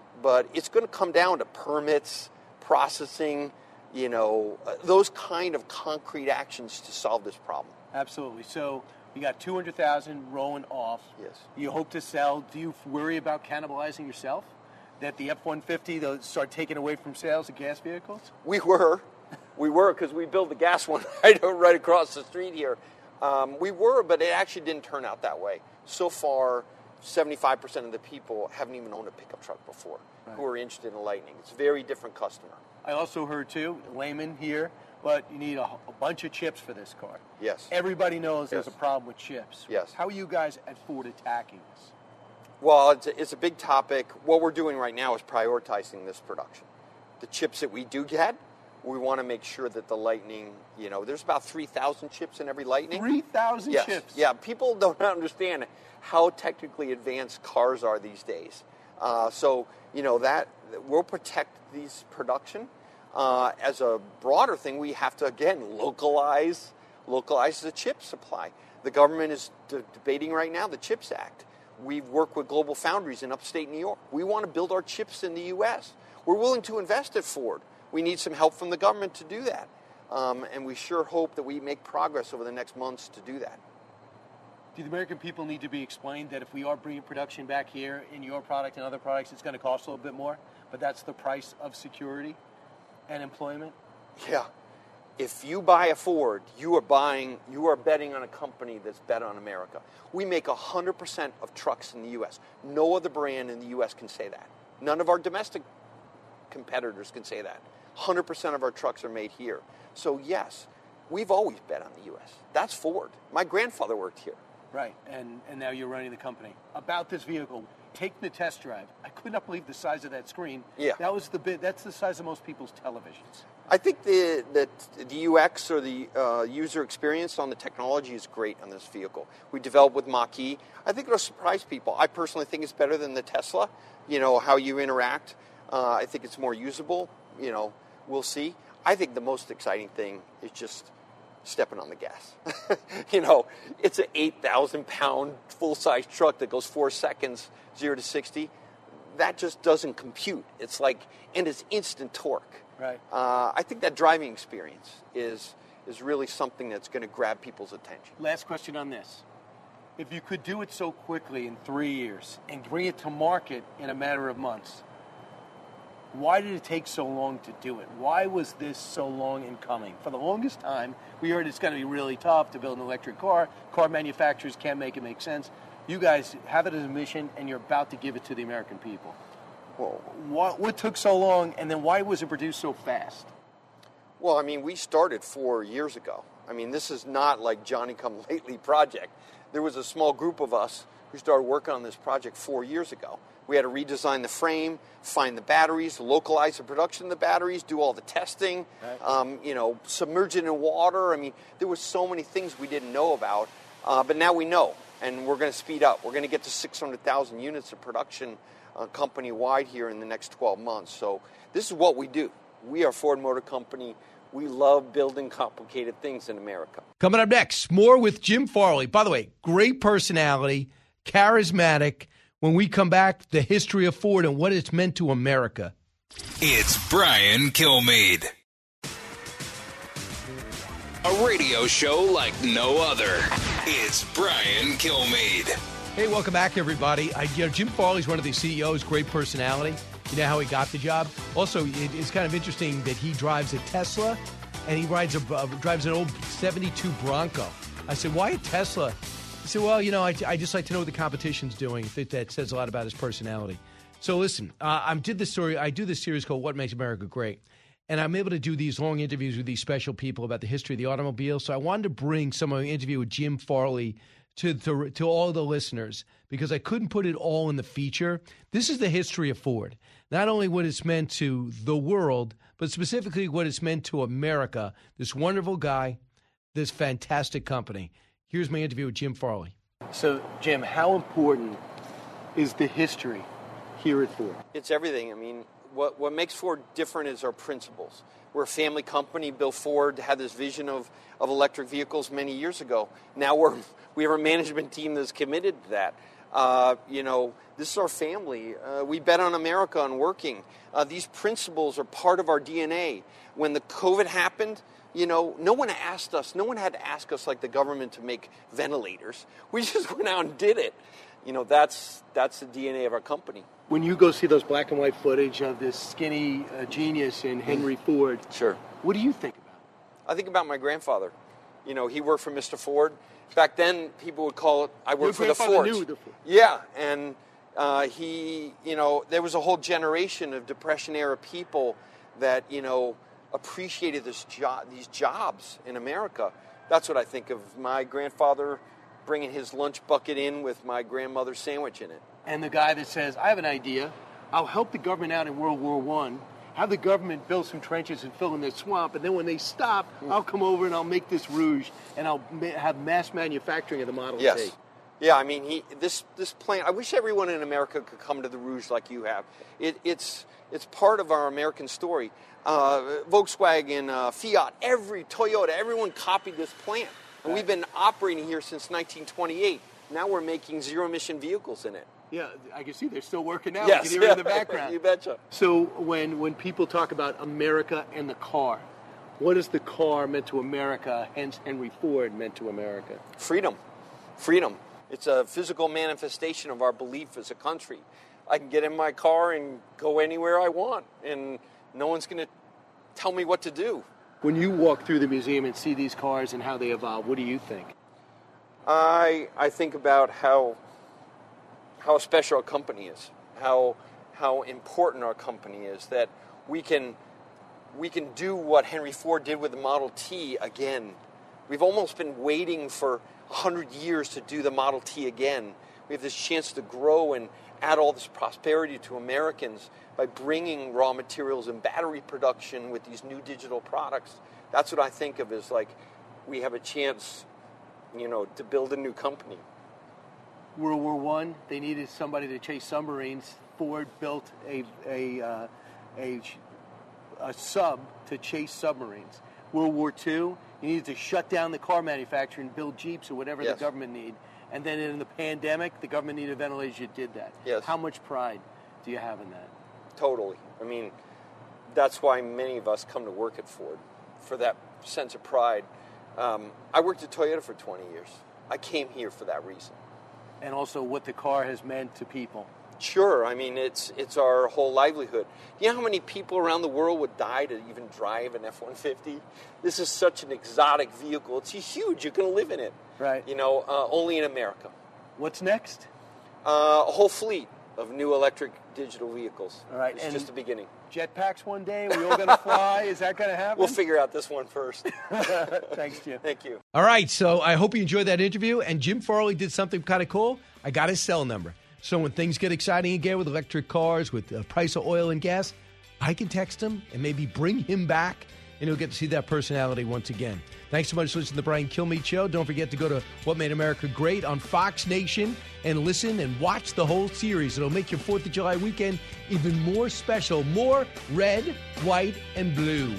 but it's going to come down to permits, processing, those kind of concrete actions to solve this problem.
Absolutely. So you got 200,000 rolling off.
Yes.
You hope to sell. Do you worry about cannibalizing yourself? That the F-150, they'll start taking away from sales of gas vehicles?
We were because we built the gas one right across the street here. We were, but it actually didn't turn out that way. So far, 75% of the people haven't even owned a pickup truck before who are interested in Lightning. It's a very different customer.
I also heard, too, layman here, but you need a bunch of chips for this car.
Yes.
Everybody knows there's a problem with chips.
Yes.
How are you guys at Ford attacking this?
Well, it's a big topic. What we're doing right now is prioritizing this production. The chips that we do get, we want to make sure that the Lightning, there's about 3,000 chips in every Lightning.
3,000
yes.
chips?
Yeah, people don't understand how technically advanced cars are these days. So that we'll protect these production. As a broader thing, we have to, again, localize the chip supply. The government is debating right now the CHIPS Act. We've worked with Global Foundries in upstate New York. We want to build our chips in the U.S. We're willing to invest at Ford. We need some help from the government to do that. And we sure hope that we make progress over the next months to do that.
Do the American people need to be explained that if we are bringing production back here in your product and other products, it's going to cost a little bit more, but that's the price of security and employment?
Yeah. If you buy a Ford, you are betting on a company that's bet on America. We make 100% of trucks in the U.S. No other brand in the U.S. can say that. None of our domestic competitors can say that. 100% of our trucks are made here. So yes, we've always bet on the U.S. That's Ford. My grandfather worked here.
Right, and now you're running the company. About this vehicle, take the test drive. I could not believe the size of that screen.
Yeah.
That's the size of most people's televisions.
I think the UX or the user experience on the technology is great on this vehicle. We developed with Mach-E. I think it'll surprise people. I personally think it's better than the Tesla, how you interact. I think it's more usable. We'll see. I think the most exciting thing is just stepping on the gas. It's an 8,000-pound full-size truck that goes 4 seconds, 0 to 60. That just doesn't compute. And it's instant torque.
Right.
I think that driving experience is really something that's going to grab people's attention.
Last question on this. If you could do it so quickly in 3 years and bring it to market in a matter of months, why did it take so long to do it? Why was this so long in coming? For the longest time, we heard it's going to be really tough to build an electric car. Car manufacturers can't make it make sense. You guys have it as a mission, and you're about to give it to the American people. Well, what took so long, and then why was it produced so fast?
Well, we started 4 years ago. This is not like Johnny-come-lately project. There was a small group of us who started working on this project 4 years ago. We had to redesign the frame, find the batteries, localize the production of the batteries, do all the testing, right. Submerge it in water. There were so many things we didn't know about, but now we know, and we're going to speed up. We're going to get to 600,000 units of production company-wide here in the next 12 months. So this is what we do. We are Ford Motor Company. We love building complicated things in America.
Coming up next, more with Jim Farley. By the way, great personality, charismatic. When we come back, the history of Ford and what it's meant to America.
It's Brian Kilmeade. A radio show like no other. It's Brian Kilmeade.
Hey, welcome back, everybody. Jim Farley's one of the CEOs, great personality. You know how he got the job? Also, it's kind of interesting that he drives a Tesla, and he drives an old 72 Bronco. I said, why a Tesla? He said, well, I just like to know what the competition's doing. I think that says a lot about his personality. So listen, I do this series called What Makes America Great. And I'm able to do these long interviews with these special people about the history of the automobile. So I wanted to bring some of my interview with Jim Farley to all the listeners because I couldn't put it all in the feature. This is the history of Ford. Not only what it's meant to the world, but specifically what it's meant to America, this wonderful guy, this fantastic company. Here's my interview with Jim Farley.
So, Jim, how important is the history here at Ford?
It's everything. What makes Ford different is our principles. We're a family company. Bill Ford had this vision of electric vehicles many years ago. Now we have a management team that's committed to that. This is our family. We bet on America, on working. These principles are part of our DNA. When the COVID happened, no one asked us. No one had to ask us like the government to make ventilators. We just went out and did it. That's the DNA of our company.
When you go see those black and white footage of this skinny genius in Henry Ford,
sure.
What do you think about?
I think about my grandfather. He worked for Mr. Ford. Back then, people would call it, I worked for the Fords.
Knew the Ford.
Yeah, and there was a whole generation of Depression-era people that, appreciated these jobs in America. That's what I think of my grandfather bringing his lunch bucket in with my grandmother's sandwich in it.
And the guy that says, I have an idea. I'll help the government out in World War I. Have the government build some trenches and fill in the swamp, and then when they stop, I'll come over and I'll make this Rouge, and I'll have mass manufacturing of the Model T.
Yeah, I mean, this plant, I wish everyone in America could come to the Rouge like you have. It's part of our American story. Volkswagen, Fiat, Toyota, everyone copied this plant. And we've been operating here since 1928. Now we're making zero-emission vehicles in it.
Yeah, I can see they're still working now.
Yes.
You can hear it in the background.
You betcha.
So when people talk about America and the car, what is the car meant to America, hence Henry Ford meant to America?
Freedom. It's a physical manifestation of our belief as a country. I can get in my car and go anywhere I want, and no one's going to tell me what to do.
When you walk through the museum and see these cars and how they evolve, what do you think?
I think about how special our company is, how important our company is, that we can do what Henry Ford did with the Model T again. We've almost been waiting for 100 years to do the Model T again. We have this chance to grow and add all this prosperity to Americans by bringing raw materials and battery production with these new digital products. That's what I think of as like we have a chance, to build a new company.
World War I, they needed somebody to chase submarines. Ford built a sub to chase submarines. World War II, you needed to shut down the car manufacturer and build Jeeps or whatever the government needed. And then in the pandemic, the government needed ventilators, you did that.
Yes.
How much pride do you have in that?
Totally. I mean, that's why many of us come to work at Ford, for that sense of pride. I worked at Toyota for 20 years. I came here for that reason.
And also what the car has meant to people.
Sure. I mean, it's our whole livelihood. You know how many people around the world would die to even drive an F-150? This is such an exotic vehicle. It's huge. You can live in it.
Right.
Only in America.
What's next?
A whole fleet of new electric digital vehicles.
All right.
It's just the beginning.
Jetpacks one day? Are we all going to fly? Is that going to happen?
We'll figure out this one first.
Thanks, Jim.
Thank you.
All right, so I hope you enjoyed that interview. And Jim Farley did something kind of cool. I got his cell number. So when things get exciting again with electric cars, with the price of oil and gas, I can text him and maybe bring him back, and he'll get to see that personality once again. Thanks so much for listening to the Brian Kilmeade Show. Don't forget to go to What Made America Great on Fox Nation and listen and watch the whole series. It'll make your 4th of July weekend even more special, more red, white, and blue.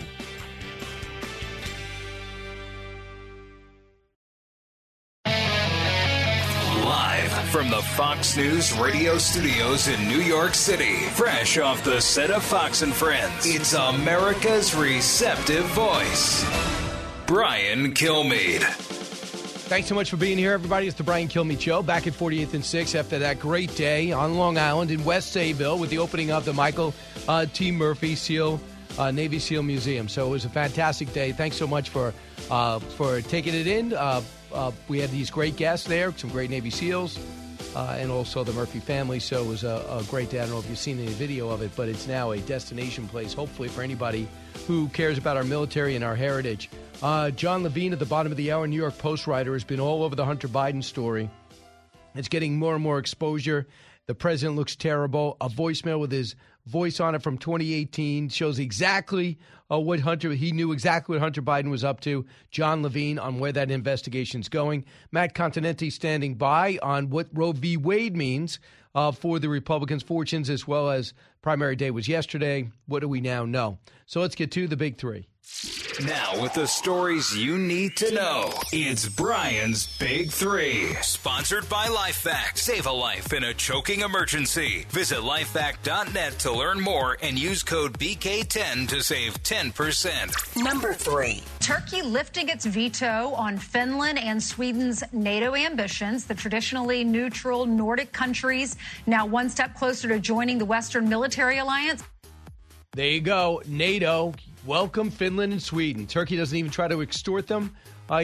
Live from the Fox News radio studios in New York City, fresh off the set of Fox and Friends, it's America's receptive voice, Brian Kilmeade.
Thanks so much for being here, everybody. It's the Brian Kilmeade Show, back at 48th and 6th after that great day on Long Island in West Sayville with the opening of the Michael T. Murphy Navy SEAL Museum. So it was a fantastic day. Thanks so much for taking it in. We had these great guests there, some great Navy SEALs, and also the Murphy family. So it was a great day. I don't know if you've seen any video of it, but it's now a destination place, hopefully, for anybody who cares about our military and our heritage. John Levine at the bottom of the hour, New York Post writer, has been all over the Hunter Biden story. It's getting more and more exposure. The president looks terrible. A voicemail with his voice on it from 2018 shows exactly he knew exactly what Hunter Biden was up to. John Levine on where that investigation's going. Matt Continenti standing by on what Roe v. Wade means for the Republicans' fortunes, as well as primary day was yesterday. What do we now know? So let's get to the big three.
Now, with the stories you need to know, it's Brian's Big Three. Sponsored by LifeVac. Save a life in a choking emergency. Visit lifevac.net to learn more and use code BK10 to save 10%.
Number 3.
Turkey lifting its veto on Finland and Sweden's NATO ambitions. The traditionally neutral Nordic countries now one step closer to joining the Western military alliance.
There you go. NATO, welcome Finland and Sweden. Turkey doesn't even try to extort them.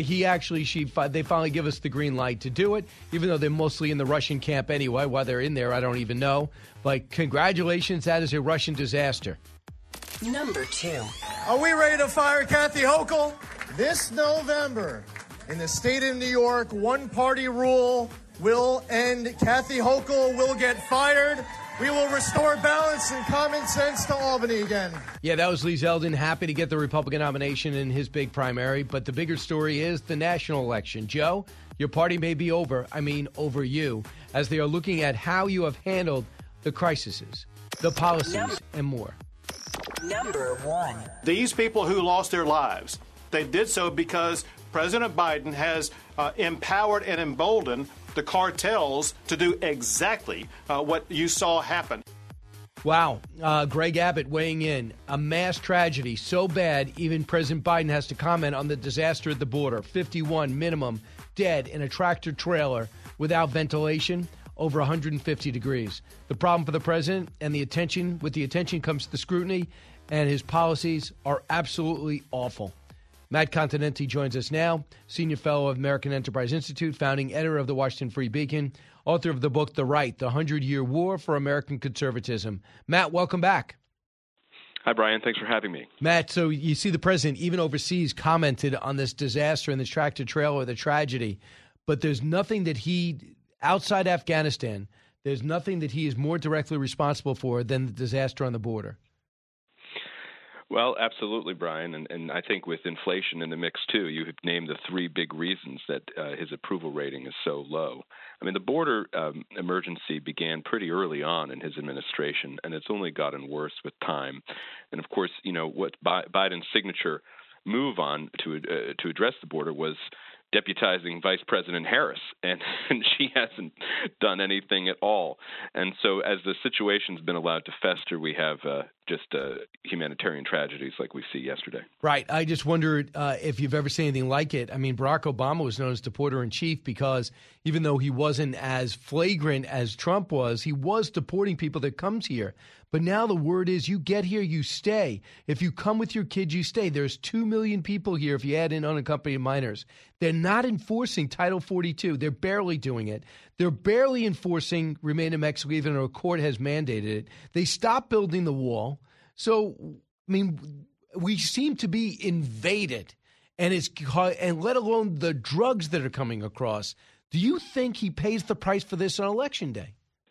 They finally give us the green light to do it, even though they're mostly in the Russian camp anyway. Why they're in there, I don't even know. But congratulations, that is a Russian disaster.
Number 2.
Are we ready to fire Kathy Hochul? This November, in the state of New York, one-party rule will end. Kathy Hochul will get fired. We will restore balance and common sense to Albany again.
Yeah, that was Lee Zeldin, happy to get the Republican nomination in his big primary. But the bigger story is the national election. Joe, your party may be over you, as they are looking at how you have handled the crises, the policies, and more.
Number 1.
These people who lost their lives, they did so because President Biden has empowered and emboldened the cartels to do exactly what you saw happen.
Wow. Greg Abbott weighing in. A mass tragedy so bad, even President Biden has to comment on the disaster at the border. 51 minimum dead in a tractor trailer without ventilation, over 150 degrees. The problem for the president and with the attention comes the scrutiny, and his policies are absolutely awful. Matt Continenti joins us now, Senior Fellow of American Enterprise Institute, founding editor of the Washington Free Beacon, author of the book The Right, The 100-Year War for American Conservatism. Matt, welcome back.
Hi, Brian. Thanks for having me.
Matt, so you see the president, even overseas, commented on this disaster in this tractor trailer, the tragedy, but there's nothing that outside Afghanistan, there's nothing that he is more directly responsible for than the disaster on the border.
Well, absolutely, Brian. And I think with inflation in the mix, too, you have named the 3 big reasons that his approval rating is so low. I mean, the border emergency began pretty early on in his administration, and it's only gotten worse with time. And, of course, what Biden's signature move on to address the border was deputizing Vice President Harris, and she hasn't done anything at all. And so as the situation's been allowed to fester, we have just humanitarian tragedies like we see yesterday.
Right. I just wondered if you've ever seen anything like it. I mean, Barack Obama was known as deporter-in-chief because even though he wasn't as flagrant as Trump was, he was deporting people that comes here. But now the word is you get here, you stay. If you come with your kids, you stay. There's 2 million people here if you add in unaccompanied minors. They're not enforcing Title 42. They're barely doing it. They're barely enforcing Remain in Mexico, even though a court has mandated it. They stopped building the wall. So, I mean, we seem to be invaded, and let alone the drugs that are coming across. Do you think he pays the price for this on Election Day?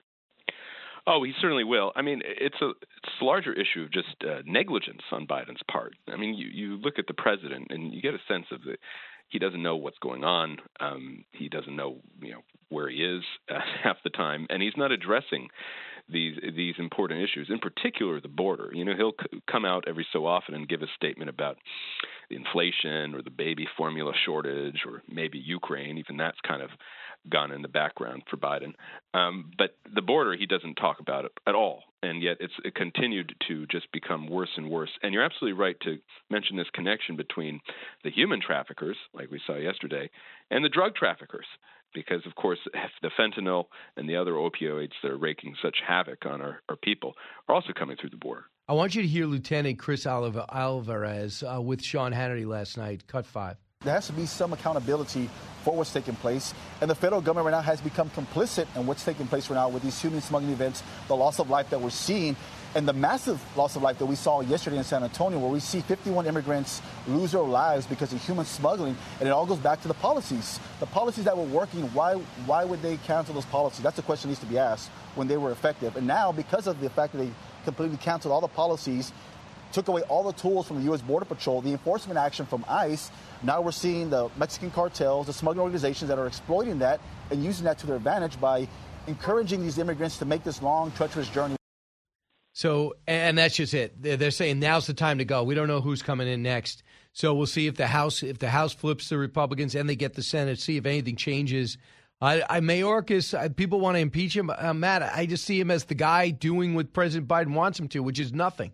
Oh, he certainly will. I mean, it's a larger issue of just negligence on Biden's part. I mean, you look at the president and you get a sense of that he doesn't know what's going on. He doesn't know, where he is half the time, and he's not addressing these important issues, in particular the border. He'll come out every so often and give a statement about the inflation or the baby formula shortage or maybe Ukraine. Even that's kind of gone in the background for Biden. But the border, he doesn't talk about it at all. And yet it continued to just become worse and worse. And you're absolutely right to mention this connection between the human traffickers, like we saw yesterday, and the drug traffickers. Because, of course, the fentanyl and the other opioids that are wreaking such havoc on our people are also coming through the border.
I want you to hear Lieutenant Chris Alvarez with Sean Hannity last night, Cut 5.
There has to be some accountability for what's taking place. And the federal government right now has become complicit in what's taking place right now with these human smuggling events, the loss of life that we're seeing, and the massive loss of life that we saw yesterday in San Antonio, where we see 51 immigrants lose their lives because of human smuggling. And it all goes back to the policies. The policies that were working, why would they cancel those policies? That's a question that needs to be asked when they were effective. And now, because of the fact that they completely canceled all the policies, took away all the tools from the U.S. Border Patrol, the enforcement action from ICE, now we're seeing the Mexican cartels, the smuggling organizations that are exploiting that and using that to their advantage by encouraging these immigrants to make this long, treacherous journey.
So, and that's just it. They're saying now's the time to go. We don't know who's coming in next. So we'll see if the House flips to Republicans and they get the Senate, see if anything changes. Mayorkas, people want to impeach him. Matt, I just see him as the guy doing what President Biden wants him to, which is nothing.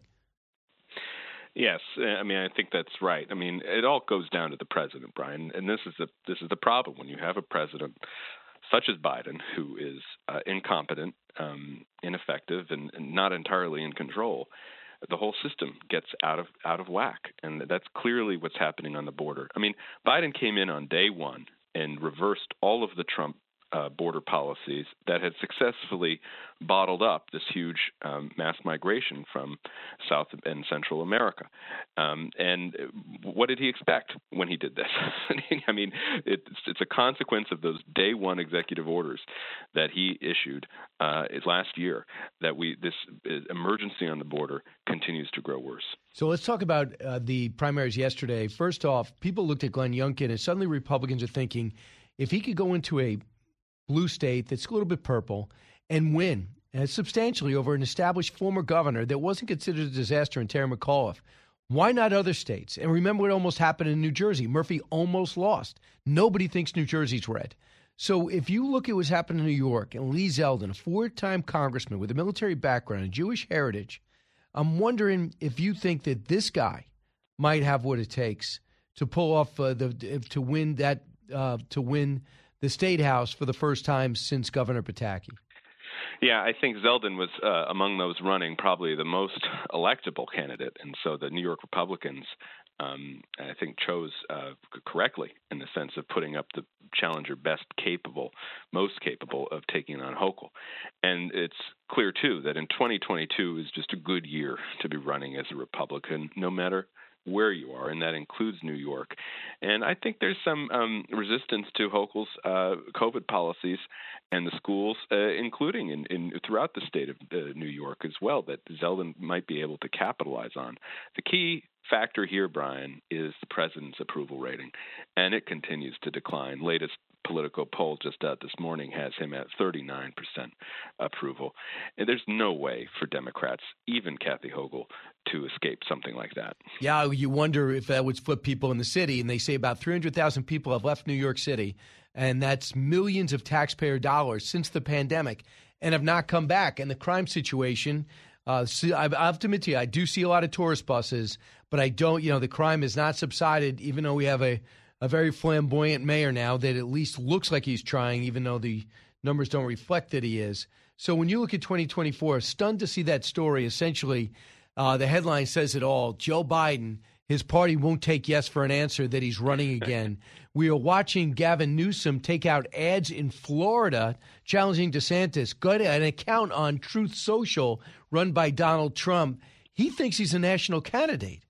Yes, I mean, I think that's right. I mean, it all goes down to the president, Brian, and this is the problem when you have a president such as Biden, who is incompetent, ineffective, and not entirely in control. The whole system gets out of whack, and that's clearly what's happening on the border. I mean, Biden came in on day one and reversed all of the Trump border policies that had successfully bottled up this huge mass migration from South and Central America. And what did he expect when he did this? I mean, it's a consequence of those day one executive orders that he issued last year that this emergency on the border continues to grow worse.
So let's talk about the primaries yesterday. First off, people looked at Glenn Youngkin, and suddenly Republicans are thinking if he could go into a blue state that's a little bit purple and win substantially over an established former governor that wasn't considered a disaster in Terry McAuliffe. Why not other states? And remember what almost happened in New Jersey. Murphy almost lost. Nobody thinks New Jersey's red. So if you look at what's happened in New York and Lee Zeldin, a four-time congressman with a military background and Jewish heritage, I'm wondering if you think that this guy might have what it takes to pull off to win the State House for the first time since Governor Pataki.
Yeah, I think Zeldin was among those running probably the most electable candidate. And so the New York Republicans, I think, chose correctly in the sense of putting up the challenger most capable of taking on Hochul. And it's clear, too, that in 2022 is just a good year to be running as a Republican, no matter where you are, and that includes New York. And I think there's some resistance to Hochul's COVID policies and the schools, including in throughout the state of New York as well, that Zeldin might be able to capitalize on. The key factor here, Brian, is the president's approval rating, and it continues to decline. Latest Politico poll just out this morning has him at 39% approval. And there's no way for Democrats, even Kathy Hochul, to escape something like that.
Yeah, you wonder if that would flip people in the city. And they say about 300,000 people have left New York City, and that's millions of taxpayer dollars since the pandemic, and have not come back. And the crime situation, I have to admit to you, I do see a lot of tourist buses, but I don't, the crime has not subsided, even though we have a very flamboyant mayor now that at least looks like he's trying, even though the numbers don't reflect that he is. So when you look at 2024, stunned to see that story. Essentially, the headline says it all. Joe Biden, his party won't take yes for an answer that he's running again. We are watching Gavin Newsom take out ads in Florida challenging DeSantis. Got an account on Truth Social run by Donald Trump. He thinks he's a national candidate.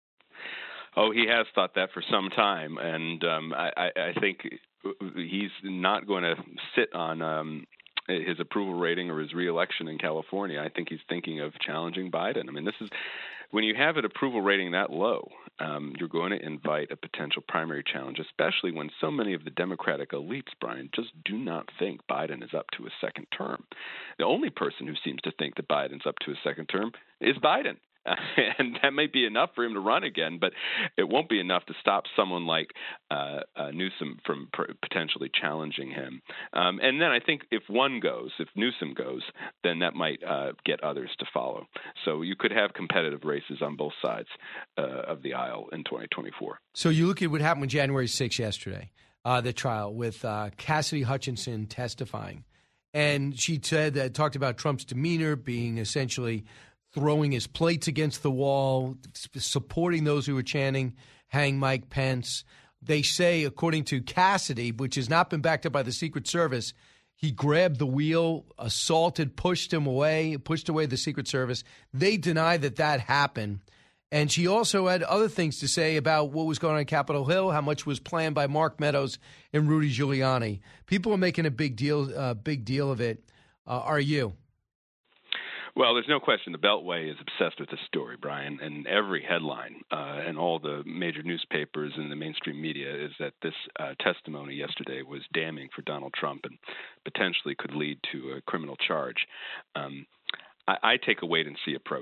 Oh, he has thought that for some time, and I think he's not going to sit on his approval rating or his reelection in California. I think he's thinking of challenging Biden. I mean, this is when you have an approval rating that low, you're going to invite a potential primary challenge, especially when so many of the Democratic elites, Brian, just do not think Biden is up to a second term. The only person who seems to think that Biden's up to a second term is Biden. And that may be enough for him to run again, but it won't be enough to stop someone like Newsom from potentially challenging him. And then I think if Newsom goes, then that might get others to follow. So you could have competitive races on both sides of the aisle in 2024.
So you look at what happened with January 6th yesterday, the trial with Cassidy Hutchinson testifying. And she said talked about Trump's demeanor being essentially throwing his plates against the wall, supporting those who were chanting, hang Mike Pence. They say, according to Cassidy, which has not been backed up by the Secret Service, he grabbed the wheel, assaulted, pushed away the Secret Service. They deny that happened. And she also had other things to say about what was going on Capitol Hill, how much was planned by Mark Meadows and Rudy Giuliani. People are making a big deal of it. Are you?
Well, there's no question the Beltway is obsessed with this story, Brian, and every headline and all the major newspapers and the mainstream media is that this testimony yesterday was damning for Donald Trump and potentially could lead to a criminal charge. I take a wait-and-see approach.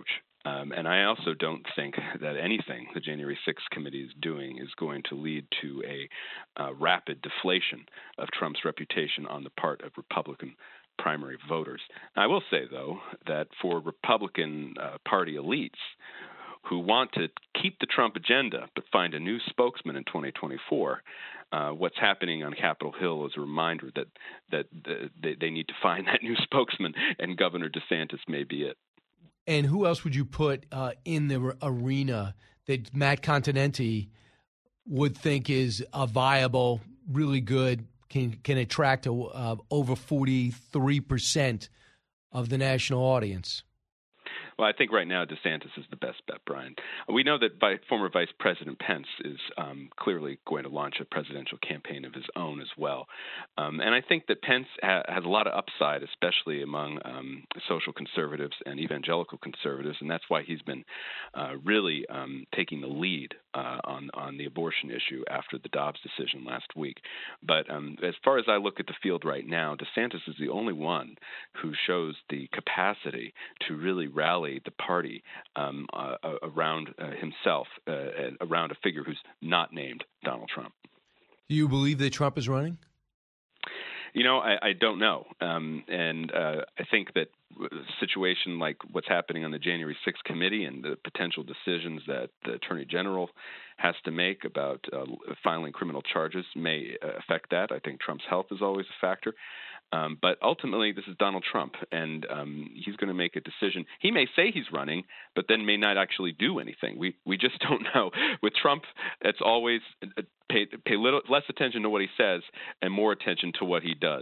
And I also don't think that anything the January 6th committee is doing is going to lead to a rapid deflation of Trump's reputation on the part of Republican primary voters. I will say, though, that for Republican Party elites who want to keep the Trump agenda but find a new spokesman in 2024, what's happening on Capitol Hill is a reminder that they need to find that new spokesman, and Governor DeSantis may be it.
And who else would you put in the arena that Matt Continenti would think is a viable, really good, can attract over 43% of the national audience?
Well, I think right now DeSantis is the best bet, Brian. We know that former Vice President Pence is clearly going to launch a presidential campaign of his own as well. And I think that Pence has a lot of upside, especially among social conservatives and evangelical conservatives, and that's why he's been really taking the lead on the abortion issue after the Dobbs decision last week. But as far as I look at the field right now, DeSantis is the only one who shows the capacity to really rally the party around himself, and around a figure who's not named Donald Trump.
Do you believe that Trump is running?
You know, I don't know. And I think that a situation like what's happening on the January 6th committee and the potential decisions that the Attorney General has to make about filing criminal charges may affect that. I think Trump's health is always a factor. But ultimately, this is Donald Trump, and he's going to make a decision. He may say he's running, but then may not actually do anything. We just don't know. With Trump, it's always pay less attention to what he says and more attention to what he does.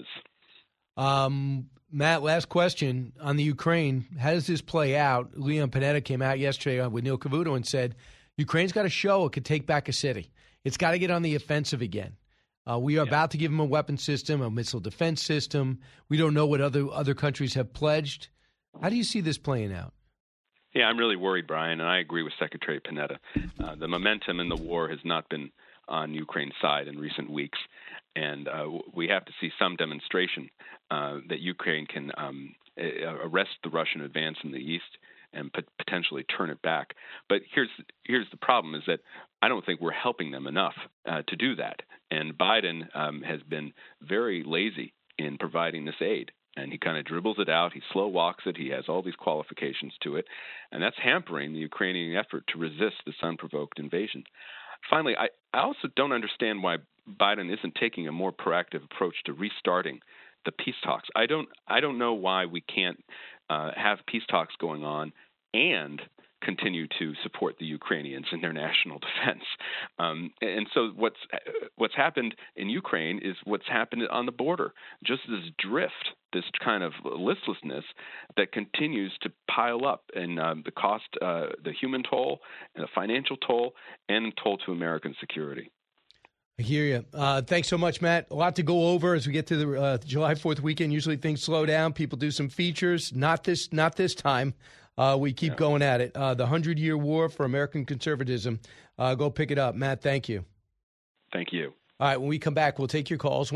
Matt, last question on the Ukraine. How does this play out? Leon Panetta came out yesterday with Neil Cavuto and said, Ukraine's got to show it could take back a city. It's got to get on the offensive again. We are about to give them a weapon system, a missile defense system. We don't know what other countries have pledged. How do you see this playing out?
Yeah, I'm really worried, Brian, and I agree with Secretary Panetta. The momentum in the war has not been on Ukraine's side in recent weeks, and we have to see some demonstration that Ukraine can arrest the Russian advance in the east and potentially turn it back. But here's the problem, is that I don't think we're helping them enough to do that. And Biden has been very lazy in providing this aid. And he kind of dribbles it out. He slow walks it. He has all these qualifications to it. And that's hampering the Ukrainian effort to resist this unprovoked invasion. Finally, I also don't understand why Biden isn't taking a more proactive approach to restarting the peace talks. I don't know why we can't have peace talks going on and continue to support the Ukrainians in their national defense. And so what's happened in Ukraine is what's happened on the border, just this drift, this kind of listlessness that continues to pile up, and the cost, the human toll and the financial toll, and toll to American security.
I hear you. Thanks so much, Matt. A lot to go over as we get to the July 4th weekend. Usually things slow down. People do some features. Not this time. We keep going at it. The 100-Year War for American Conservatism. Go pick it up. Matt, thank you.
Thank you.
All right, when we come back, we'll take your calls,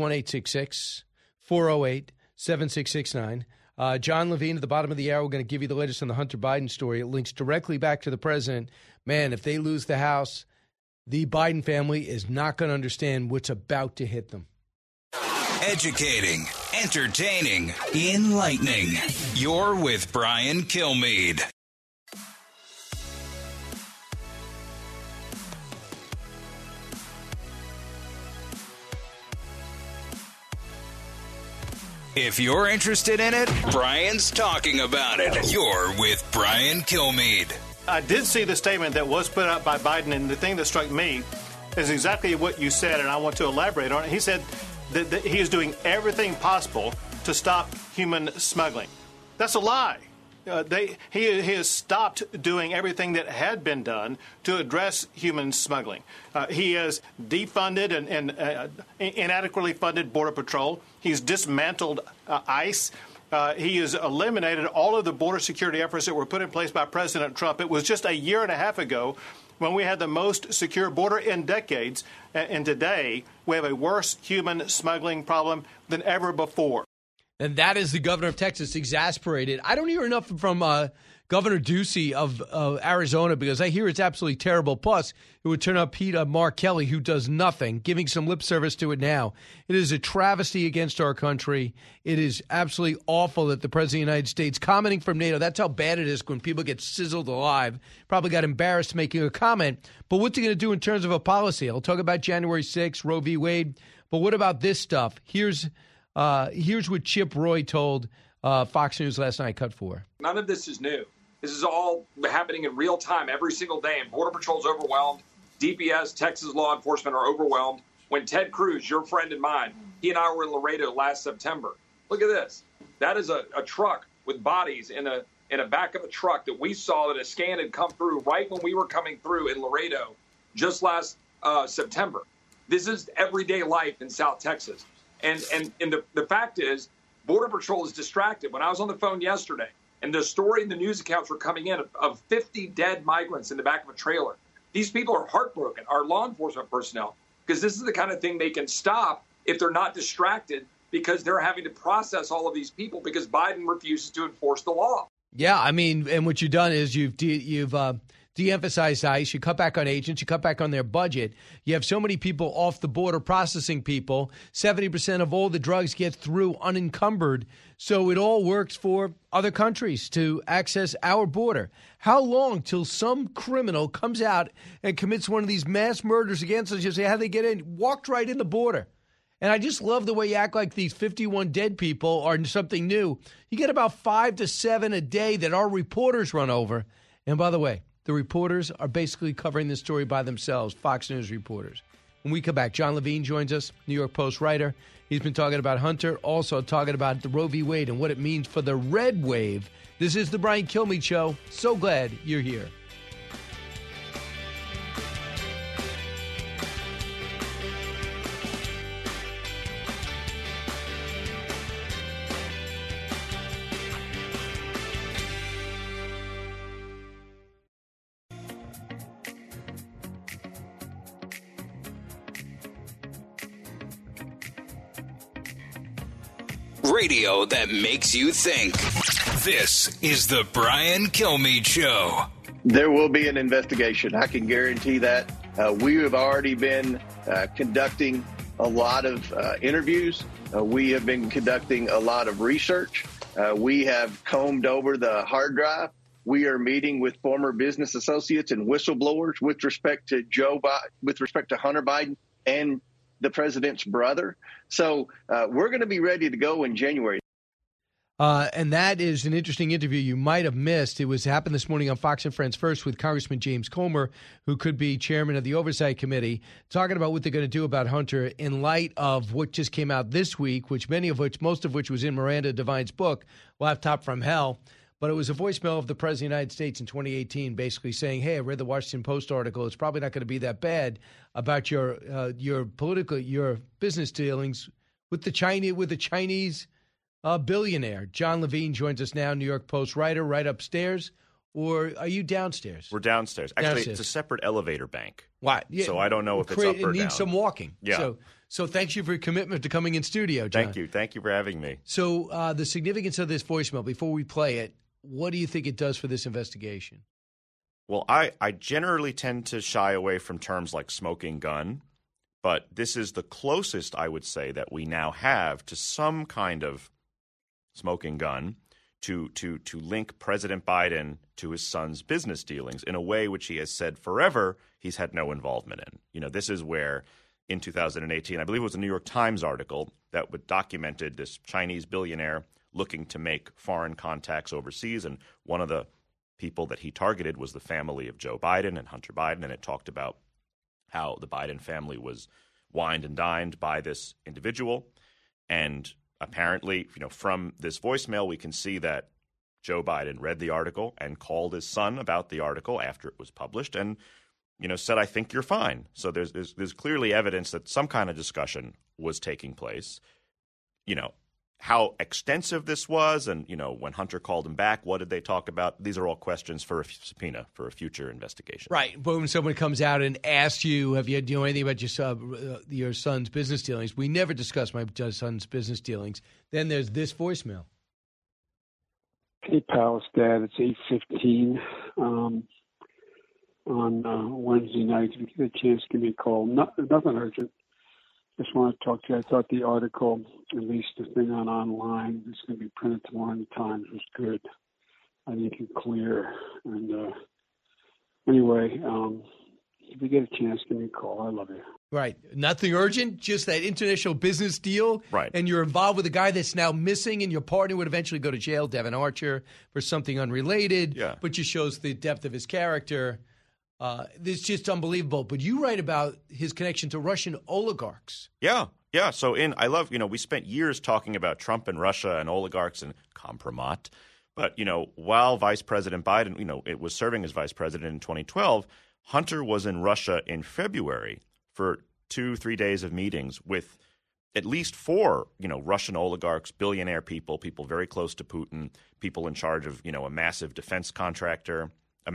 1-866-408-7669. John Levine, at the bottom of the hour, we're going to give you the latest on the Hunter Biden story. It links directly back to the president. Man, if they lose the House, the Biden family is not going to understand what's about to hit them.
Educating, entertaining, enlightening. You're with Brian Kilmeade. If you're interested in it, Brian's talking about it. You're with Brian Kilmeade.
I did see the statement that was put out by Biden, and the thing that struck me is exactly what you said, and I want to elaborate on it. He said that he is doing everything possible to stop human smuggling. That's a lie. He has stopped doing everything that had been done to address human smuggling. He has defunded and inadequately funded Border Patrol. He's dismantled ICE. He has eliminated all of the border security efforts that were put in place by President Trump. It was just a year and a half ago when we had the most secure border in decades, and today we have a worse human smuggling problem than ever before.
And that is the governor of Texas, exasperated. I don't hear enough from Governor Ducey of Arizona, because I hear it's absolutely terrible. Plus, it would turn up Peter Mark Kelly, who does nothing, giving some lip service to it now. It is a travesty against our country. It is absolutely awful that the President of the United States, commenting from NATO, that's how bad it is when people get sizzled alive, probably got embarrassed making a comment. But what's he going to do in terms of a policy? I'll talk about January 6th, Roe v. Wade. But what about this stuff? Here's what Chip Roy told Fox News last night, Cut 4.
None of this is new. This is all happening in real time every single day, and Border Patrol's overwhelmed. DPS, Texas law enforcement are overwhelmed. When Ted Cruz, your friend and mine, he and I were in Laredo last September. Look at this. That is a truck with bodies in a back of a truck that we saw that a scan had come through right when we were coming through in Laredo just last September. This is everyday life in South Texas. And the fact is, Border Patrol is distracted. When I was on the phone yesterday, and the story and the news accounts were coming in of 50 dead migrants in the back of a trailer. These people are heartbroken, our law enforcement personnel, because this is the kind of thing they can stop if they're not distracted, because they're having to process all of these people because Biden refuses to enforce the law.
Yeah, I mean, and what you've done is you've de-emphasized ICE. You cut back on agents. You cut back on their budget. You have so many people off the border processing people. 70% of all the drugs get through unencumbered. So it all works for other countries to access our border. How long till some criminal comes out and commits one of these mass murders against us? You say, how they get in? Walked right in the border. And I just love the way you act like these 51 dead people are something new. You get about 5 to 7 a day that our reporters run over. And by the way, the reporters are basically covering this story by themselves, Fox News reporters. When we come back, John Levine joins us, New York Post writer. He's been talking about Hunter, also talking about the Roe v. Wade and what it means for the red wave. This is the Brian Kilmeade Show. So glad you're here.
Radio that makes you think. This is the Brian Kilmeade Show.
There will be an investigation. I can guarantee that. We have already been conducting a lot of interviews. We have been conducting a lot of research. We have combed over the hard drive. We are meeting with former business associates and whistleblowers with respect to Hunter Biden and the president's brother. So we're going to be ready to go in January.
And that is an interesting interview you might have missed. It happened this morning on Fox and Friends First with Congressman James Comer, who could be chairman of the Oversight Committee, talking about what they're going to do about Hunter in light of what just came out this week, most of which was in Miranda Devine's book, Laptop from Hell. But it was a voicemail of the President of the United States in 2018 basically saying, hey, I read the Washington Post article. It's probably not going to be that bad about your business dealings with the Chinese billionaire. John Levine joins us now, New York Post writer, right upstairs. Or are you downstairs?
We're downstairs. Actually, it's a separate elevator bank.
What? Yeah.
So I don't know if it's up or down.
It needs some walking.
Yeah.
So thanks you for your commitment to coming in studio, John.
Thank you for having me.
So the significance of this voicemail, before we play it, what do you think it does for this investigation?
Well, I generally tend to shy away from terms like smoking gun, but this is the closest I would say that we now have to some kind of smoking gun to link President Biden to his son's business dealings in a way which he has said forever he's had no involvement in. You know, this is where in 2018, I believe it was a New York Times article that documented this Chinese billionaire looking to make foreign contacts overseas. And one of the people that he targeted was the family of Joe Biden and Hunter Biden. And it talked about how the Biden family was wined and dined by this individual. And apparently, from this voicemail, we can see that Joe Biden read the article and called his son about the article after it was published and, said, I think you're fine. So there's clearly evidence that some kind of discussion was taking place. How extensive this was and, when Hunter called him back, what did they talk about? These are all questions for a subpoena for a future investigation.
Right. But when someone comes out and asks you, do you know anything about your son's business dealings? We never discuss my son's business dealings. Then there's this voicemail.
Hey, Palace Dad, it's 8:15 on Wednesday night. If you get a chance, give me a call. Nothing urgent. Just want to talk to you. I thought the article, at least the thing online, that's going to be printed tomorrow in the Times, was good. I think it's clear. And anyway, if you get a chance, give me a call. I love you.
Right. Nothing urgent, just that international business deal.
Right.
And you're involved with a guy that's now missing, and your partner would eventually go to jail, Devin Archer, for something unrelated.
Yeah.
But just shows the depth of his character. It's just unbelievable. But you write about his connection to Russian oligarchs.
Yeah. So I love, we spent years talking about Trump and Russia and oligarchs and compromat. But, while Vice President Biden, it was serving as vice president in 2012, Hunter was in Russia in February for 2-3 days of meetings with at least 4, Russian oligarchs, billionaire people very close to Putin, people in charge of, a massive defense conglomerate,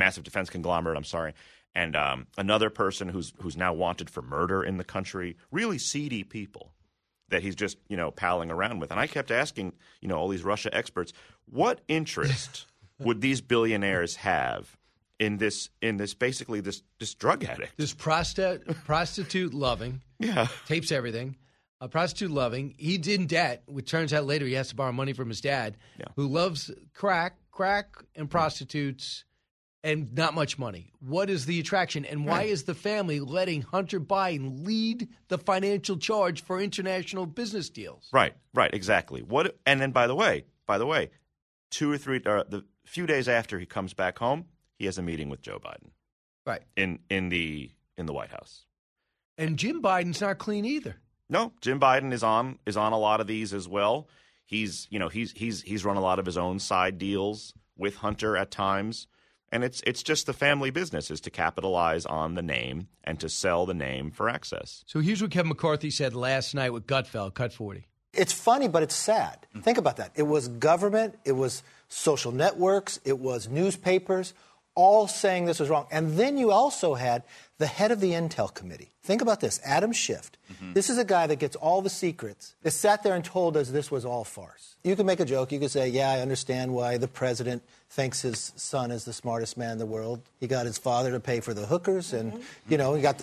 and another person who's now wanted for murder in the country, really seedy people that he's just, palling around with. And I kept asking, all these Russia experts, what interest would these billionaires have in this basically this drug addict,
this prostitute loving, tapes everything, prostitute loving. He's in debt, which turns out later he has to borrow money from his dad, who loves crack and prostitutes, and not much money. What is the attraction, and why is the family letting Hunter Biden lead the financial charge for international business deals?
Right, exactly. What? And then by the way, 2 or 3 the few days after he comes back home, he has a meeting with Joe Biden.
Right.
In the White House.
And Jim Biden's not clean either.
No, Jim Biden is on a lot of these as well. He's run a lot of his own side deals with Hunter at times. And it's just the family business is to capitalize on the name and to sell the name for access.
So here's what Kevin McCarthy said last night with Gutfeld, Cut 40.
It's funny, but it's sad. Think about that. It was government, it was social networks, it was newspapers, all saying this was wrong. And then you also had the head of the Intel Committee. Think about this, Adam Schiff. This is a guy that gets all the secrets, that sat there and told us this was all farce. You can make a joke. You can say, yeah, I understand why the president thinks his son is the smartest man in the world. He got his father to pay for the hookers, and, but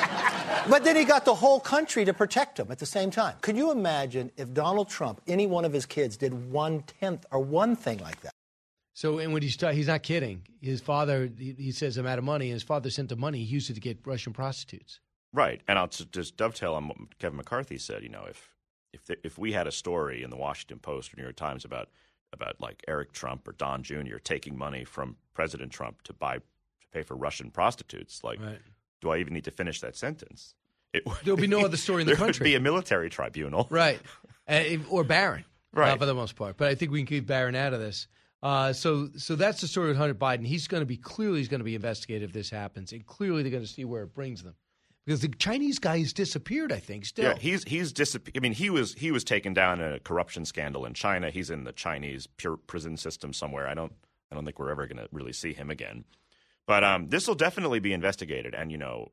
then he got the whole country to protect him at the same time. Could you imagine if Donald Trump, any one of his kids, did 1/10 or one thing like that?
So, and when he's not kidding. His father, he says, I'm out of money, and his father sent him money. He used it to get Russian prostitutes.
Right, and I'll just dovetail on what Kevin McCarthy said. If we had a story in the Washington Post or New York Times about like Eric Trump or Don Jr. taking money from President Trump to pay for Russian prostitutes, do I even need to finish that sentence?
There'll be no other story in the country.
There would be a military tribunal,
right, or Barron,
right,
for the most part. But I think we can keep Barron out of this. So that's the story with Hunter Biden. He's going to be investigated if this happens, and clearly they're going to see where it brings them. Because the Chinese guy has disappeared, I think, still.
Yeah, he's disappeared. I mean, he was taken down in a corruption scandal in China. He's in the Chinese pure prison system somewhere. I don't think we're ever going to really see him again. But this will definitely be investigated. And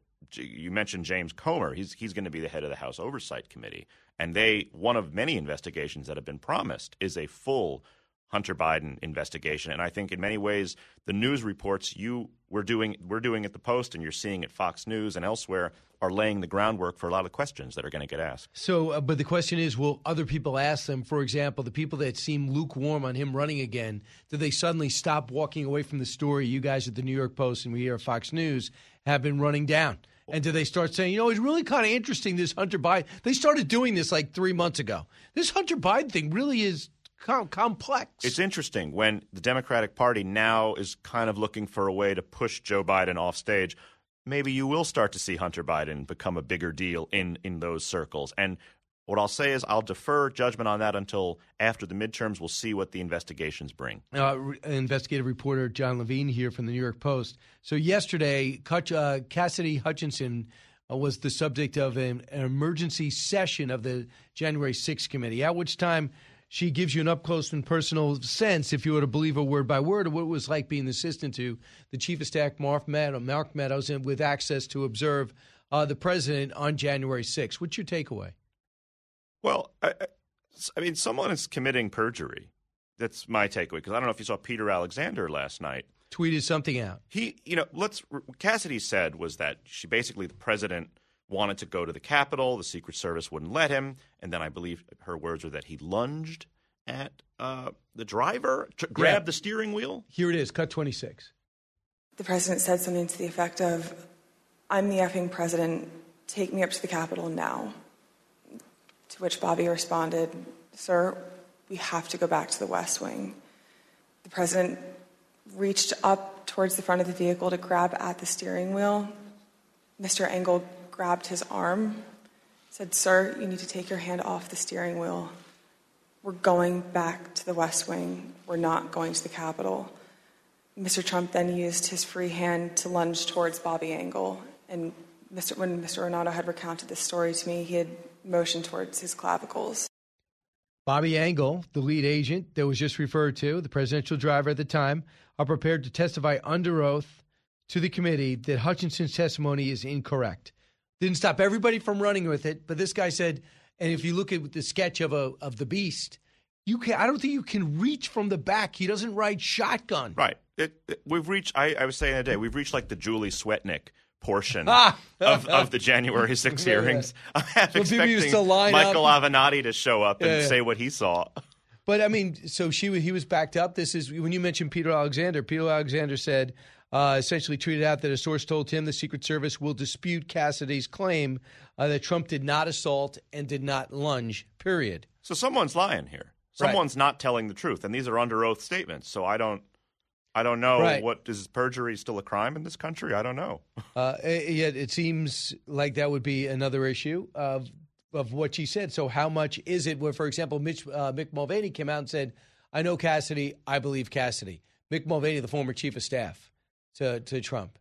you mentioned James Comer. He's going to be the head of the House Oversight Committee. And one of many investigations that have been promised is a full Hunter Biden investigation. And I think in many ways the news reports we're doing at the Post and you're seeing at Fox News and elsewhere are laying the groundwork for a lot of questions that are going to get asked.
So, but the question is, will other people ask them? For example, the people that seem lukewarm on him running again, do they suddenly stop walking away from the story you guys at the New York Post and we here at Fox News have been running down? And do they start saying, it's really kind of interesting, this Hunter Biden. They started doing this like 3 months ago. This Hunter Biden thing really is complex.
It's interesting when the Democratic Party now is kind of looking for a way to push Joe Biden off stage. Maybe you will start to see Hunter Biden become a bigger deal in those circles. And what I'll say is I'll defer judgment on that until after the midterms. We'll see what the investigations bring.
Investigative reporter John Levine here from the New York Post. So yesterday, Cassidy Hutchinson was the subject of an emergency session of the January 6th committee, at which time she gives you an up-close and personal sense, if you were to believe her word by word, of what it was like being the assistant to the Chief of Staff, Mark Meadows, and with access to observe the president on January 6th. What's your takeaway?
Well, I mean, someone is committing perjury That's my takeaway, because I don't know if you saw Peter Alexander last night.
Tweeted something out.
Cassidy said was that the president wanted to go to the Capitol. The Secret Service wouldn't let him. And then I believe her words were that he lunged at the driver, grabbed the steering wheel.
Here it is, cut 26.
The president said something to the effect of, "I'm the effing president. Take me up to the Capitol now." To which Bobby responded, "Sir, we have to go back to the West Wing." The president reached up towards the front of the vehicle to grab at the steering wheel. Mr. Engel grabbed his arm, said, "Sir, you need to take your hand off the steering wheel. We're going back to the West Wing. We're not going to the Capitol." Mr. Trump then used his free hand to lunge towards Bobby Engel. And when Mr. Renato had recounted this story to me, he had motioned towards his clavicles.
Bobby Engel, the lead agent that was just referred to, the presidential driver at the time, are prepared to testify under oath to the committee that Hutchinson's testimony is incorrect. Didn't stop everybody from running with it, but this guy said, and if you look at the sketch of the Beast, I don't think you can reach from the back. He doesn't ride shotgun.
Right. We've reached, I was saying today, we've reached like the Julie Swetnick portion of the January 6 hearings. I'm expecting Michael Avenatti to show up and say what he saw.
But, I mean, so he was backed up. This is when you mentioned Peter Alexander said, essentially tweeted out that a source told him the Secret Service will dispute Cassidy's claim that Trump did not assault and did not lunge, period.
So someone's lying here. Someone's not telling the truth, and these are under oath statements. So I don't know.
Right.
Is perjury still a crime in this country? I don't know.
It seems like that would be another issue of what she said. So how much is it where, for example, Mick Mulvaney came out and said, "I know Cassidy. I believe Cassidy." Mick Mulvaney, the former chief of staff to Trump.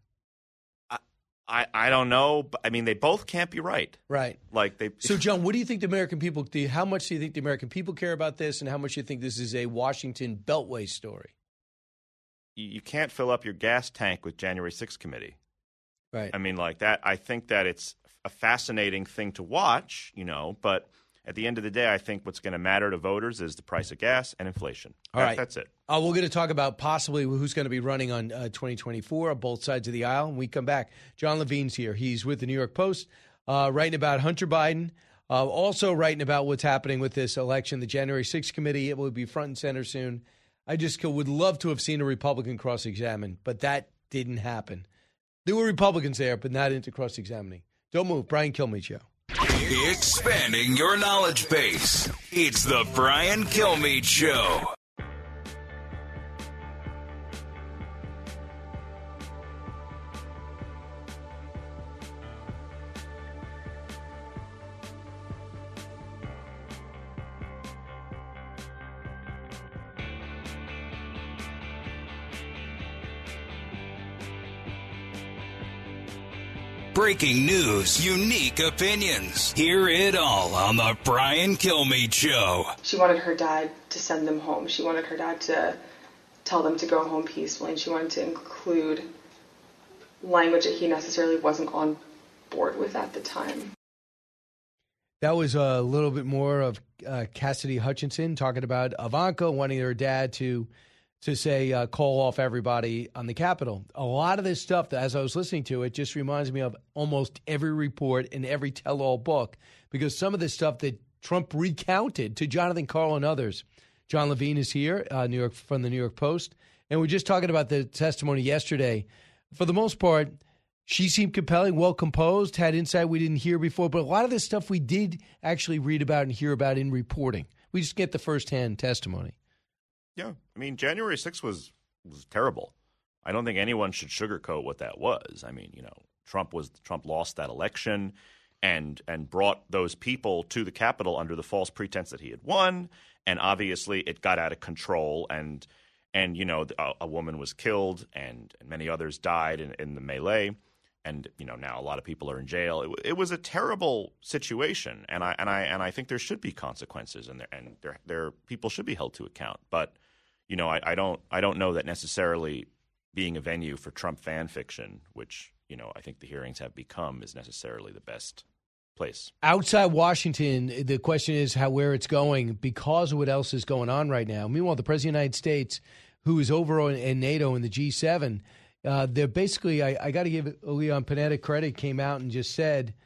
I don't know. But, I mean, they both can't be right.
Right.
So,
John, what do you think the American people do? How much do you think the American people care about this, and how much do you think this is a Washington Beltway story?
You can't fill up your gas tank with January 6th committee.
Right.
I mean, like that. I think that it's a fascinating thing to watch, but at the end of the day, I think what's going to matter to voters is the price of gas and inflation.
All right.
That's it.
We're going to talk about possibly who's going to be running on 2024 on both sides of the aisle. When we come back, John Levine's here. He's with the New York Post, writing about Hunter Biden, also writing about what's happening with this election. The January 6th committee, it will be front and center soon. I just would love to have seen a Republican cross-examine, but that didn't happen. There were Republicans there, but not into cross-examining. Don't move. Brian Kilmeade Show.
Expanding your knowledge base. It's the Brian Kilmeade Show. Breaking news, unique opinions. Hear it all on the Brian Kilmeade Show.
She wanted her dad to send them home. She wanted her dad to tell them to go home peacefully, and she wanted to include language that he necessarily wasn't on board with at the time.
That was a little bit more of Cassidy Hutchinson talking about Ivanka wanting her dad to say, call off everybody on the Capitol. A lot of this stuff, as I was listening to it, just reminds me of almost every report in every tell-all book, because some of the stuff that Trump recounted to Jonathan Karl and others. John Levine is here, from the New York Post, and we're just talking about the testimony yesterday. For the most part, she seemed compelling, well-composed, had insight we didn't hear before, but a lot of this stuff we did actually read about and hear about in reporting. We just get the firsthand testimony.
Yeah, I mean, January 6th was terrible. I don't think anyone should sugarcoat what that was. I mean, Trump lost that election and brought those people to the Capitol under the false pretense that he had won, and obviously it got out of control, and a woman was killed and many others died in the melee, and now a lot of people are in jail. It was a terrible situation, and I think there should be consequences, and there people should be held to account, but. I don't know that necessarily being a venue for Trump fan fiction, which, I think the hearings have become, is necessarily the best place.
Outside Washington, the question is where it's going because of what else is going on right now. Meanwhile, the President of the United States, who is over in NATO and the G7, they're basically, I got to give Leon Panetta credit, came out and just said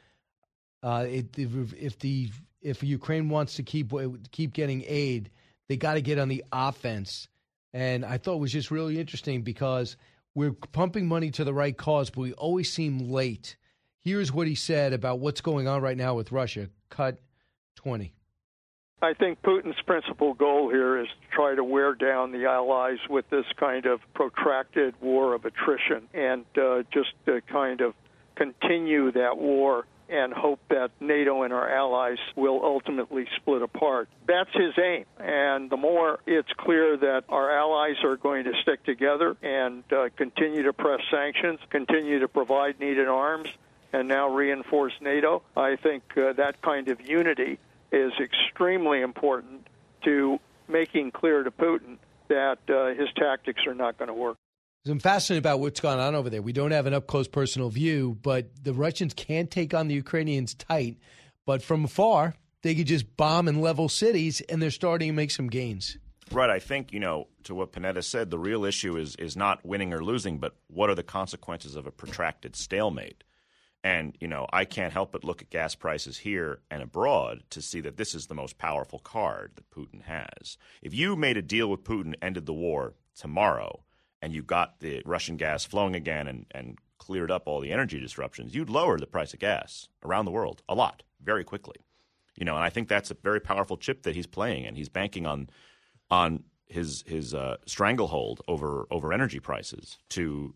if Ukraine wants to keep getting aid, they got to get on the offense. And I thought it was just really interesting because we're pumping money to the right cause, but we always seem late. Here's what he said about what's going on right now with Russia. Cut 20.
I think Putin's principal goal here is to try to wear down the Allies with this kind of protracted war of attrition and just to kind of continue that war and hope that NATO and our allies will ultimately split apart. That's his aim. And the more it's clear that our allies are going to stick together and continue to press sanctions, continue to provide needed arms, and now reinforce NATO, I think that kind of unity is extremely important to making clear to Putin that his tactics are not going to work.
I'm fascinated about what's going on over there. We don't have an up-close personal view, but the Russians can't take on the Ukrainians tight. But from afar, they could just bomb and level cities, and they're starting to make some gains.
Right. I think, to what Panetta said, the real issue is not winning or losing, but what are the consequences of a protracted stalemate? And, I can't help but look at gas prices here and abroad to see that this is the most powerful card that Putin has. If you made a deal with Putin, ended the war tomorrow, and you got the Russian gas flowing again and cleared up all the energy disruptions, you'd lower the price of gas around the world a lot, very quickly. And I think that's a very powerful chip that he's playing, and he's banking on his stranglehold over energy prices to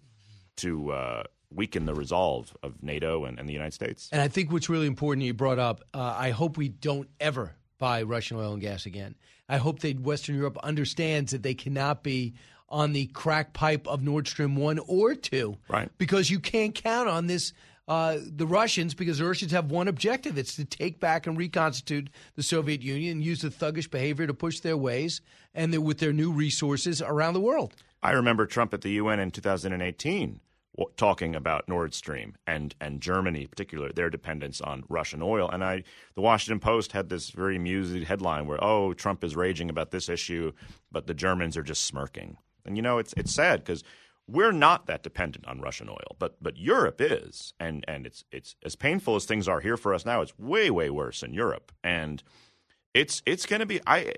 weaken the resolve of NATO and the United States.
And I think what's really important you brought up, I hope we don't ever buy Russian oil and gas again. I hope that Western Europe understands that they cannot be on the crack pipe of Nord Stream 1 or 2.
Right.
Because you can't count on this, the Russians, because the Russians have one objective. It's to take back and reconstitute the Soviet Union and use the thuggish behavior to push their ways and with their new resources around the world.
I remember Trump at the UN in 2018 talking about Nord Stream and Germany in particular, their dependence on Russian oil. And the Washington Post had this very amusing headline where, Trump is raging about this issue, but the Germans are just smirking. And, it's sad because we're not that dependent on Russian oil, but Europe is. And it's as painful as things are here for us now, it's way, way worse in Europe. And it's going to be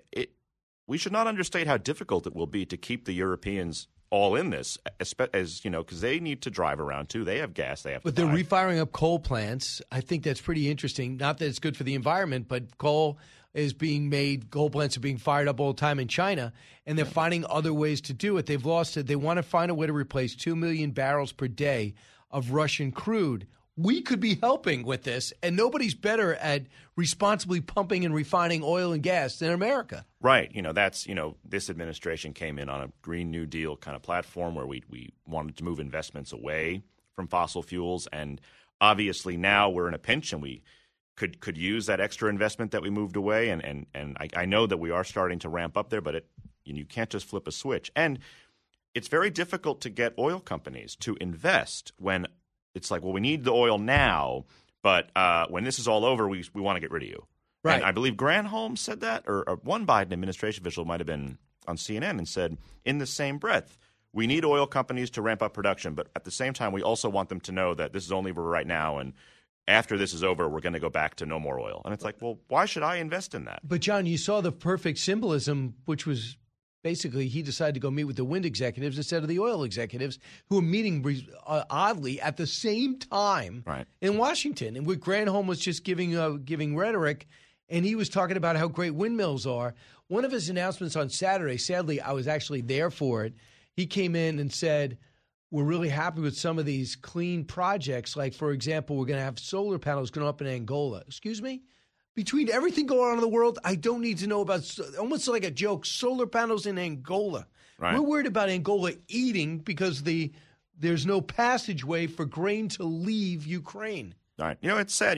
we should not understate how difficult it will be to keep the Europeans all in this, as because they need to drive around too. They have gas.
But they're refiring up coal plants. I think that's pretty interesting. Not that it's good for the environment, but coal plants are being fired up all the time in China, and they're finding other ways to do it. They've lost it. They want to find a way to replace 2 million barrels per day of Russian crude. We could be helping with this, and nobody's better at responsibly pumping and refining oil and gas than America.
Right. This administration came in on a Green New Deal kind of platform where we wanted to move investments away from fossil fuels. And obviously now we're in a pinch and we could use that extra investment that we moved away. And I know that we are starting to ramp up there, but you can't just flip a switch. And it's very difficult to get oil companies to invest when it's like, well, we need the oil now, but when this is all over, we want to get rid of you. Right. And I believe Granholm said that, or one Biden administration official might have been on CNN and said, in the same breath, we need oil companies to ramp up production, but at the same time, we also want them to know that this is only for right now, and after this is over, we're going to go back to no more oil. And it's like, well, why should I invest in that?
But, John, you saw the perfect symbolism, which was basically he decided to go meet with the wind executives instead of the oil executives, who were meeting oddly at the same time in Washington. And what Granholm was just giving rhetoric, and he was talking about how great windmills are. One of his announcements on Saturday, sadly, I was actually there for it, he came in and said, we're really happy with some of these clean projects. Like, for example, we're going to have solar panels going up in Angola. Excuse me? Between everything going on in the world, I don't need to know about, almost like a joke, solar panels in Angola. Right. We're worried about Angola eating because there's no passageway for grain to leave Ukraine.
All right. It's sad.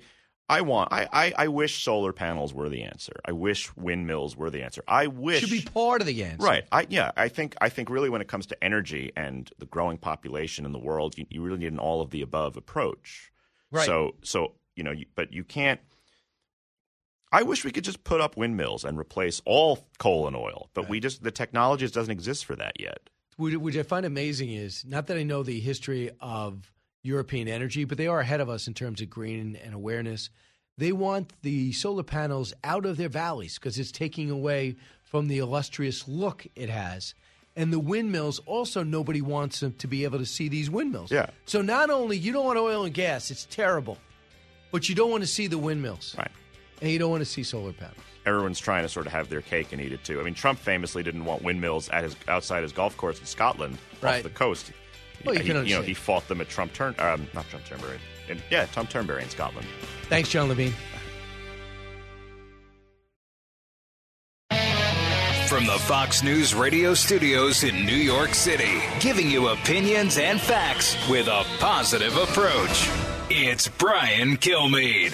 I wish solar panels were the answer. I wish windmills were the answer. I wish
should be part of the answer.
Right. I think really when it comes to energy and the growing population in the world, you really need an all of the above approach. Right. So but you can't. I wish we could just put up windmills and replace all coal and oil, but the technology just doesn't exist for that yet.
Which I find amazing is, not that I know the history of European energy, but they are ahead of us in terms of green and awareness. They want the solar panels out of their valleys because it's taking away from the illustrious look it has. And the windmills, also nobody wants them to be able to see these windmills.
Yeah.
So not only you don't want oil and gas, it's terrible, but you don't want to see the windmills.
Right.
And you don't want to see solar panels.
Everyone's trying to sort of have their cake and eat it too. I mean, Trump famously didn't want windmills outside his golf course in Scotland off the coast.
Well,
he fought them at Tom Turnberry in Scotland.
Thanks, John Levine.
From the Fox News radio studios in New York City, giving you opinions and facts with a positive approach. It's Brian Kilmeade.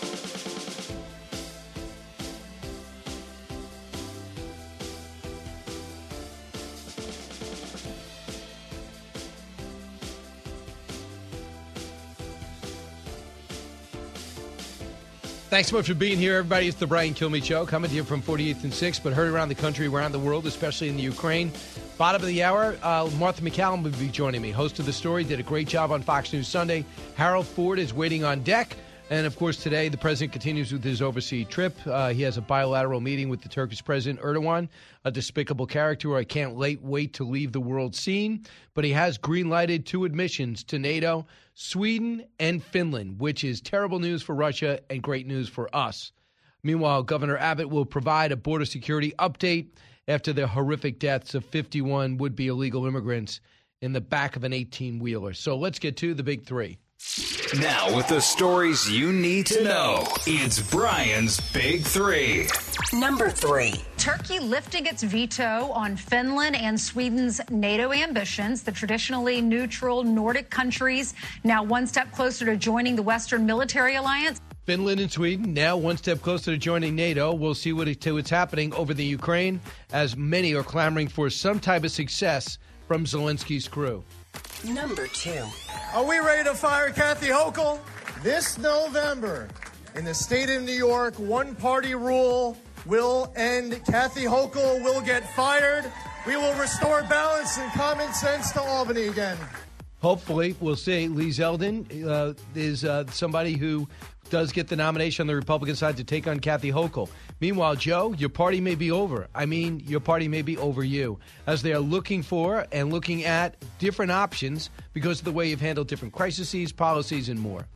Thanks so much for being here, everybody. It's the Brian Kilmeade Show, coming to you from 48th and 6th, but heard around the country, around the world, especially in the Ukraine. Bottom of the hour, Martha McCallum will be joining me. Host of the story, did a great job on Fox News Sunday. Harold Ford is waiting on deck. And, of course, today the president continues with his overseas trip. He has a bilateral meeting with the Turkish President Erdogan, a despicable character who I can't wait to leave the world scene. But he has green-lighted 2 admissions to NATO, Sweden and Finland, which is terrible news for Russia and great news for us. Meanwhile, Governor Abbott will provide a border security update after the horrific deaths of 51 would-be illegal immigrants in the back of an 18-wheeler. So let's get to the big 3.
Now, with the stories you need to know, it's Brian's Big 3.
Number 3.
Turkey lifting its veto on Finland and Sweden's NATO ambitions. The traditionally neutral Nordic countries now one step closer to joining the Western military alliance.
Finland and Sweden now one step closer to joining NATO. We'll see what's happening over the Ukraine, as many are clamoring for some type of success from Zelensky's crew.
Number 2.
Are we ready to fire Kathy Hochul? This November, in the state of New York, one-party rule will end. Kathy Hochul will get fired. We will restore balance and common sense to Albany again.
Hopefully, we'll see. Lee Zeldin is somebody who does get the nomination on the Republican side to take on Kathy Hochul. Meanwhile, Joe, your party may be over. I mean, your party may be over you, as they are looking for and looking at different options because of the way you've handled different crises, policies, and more.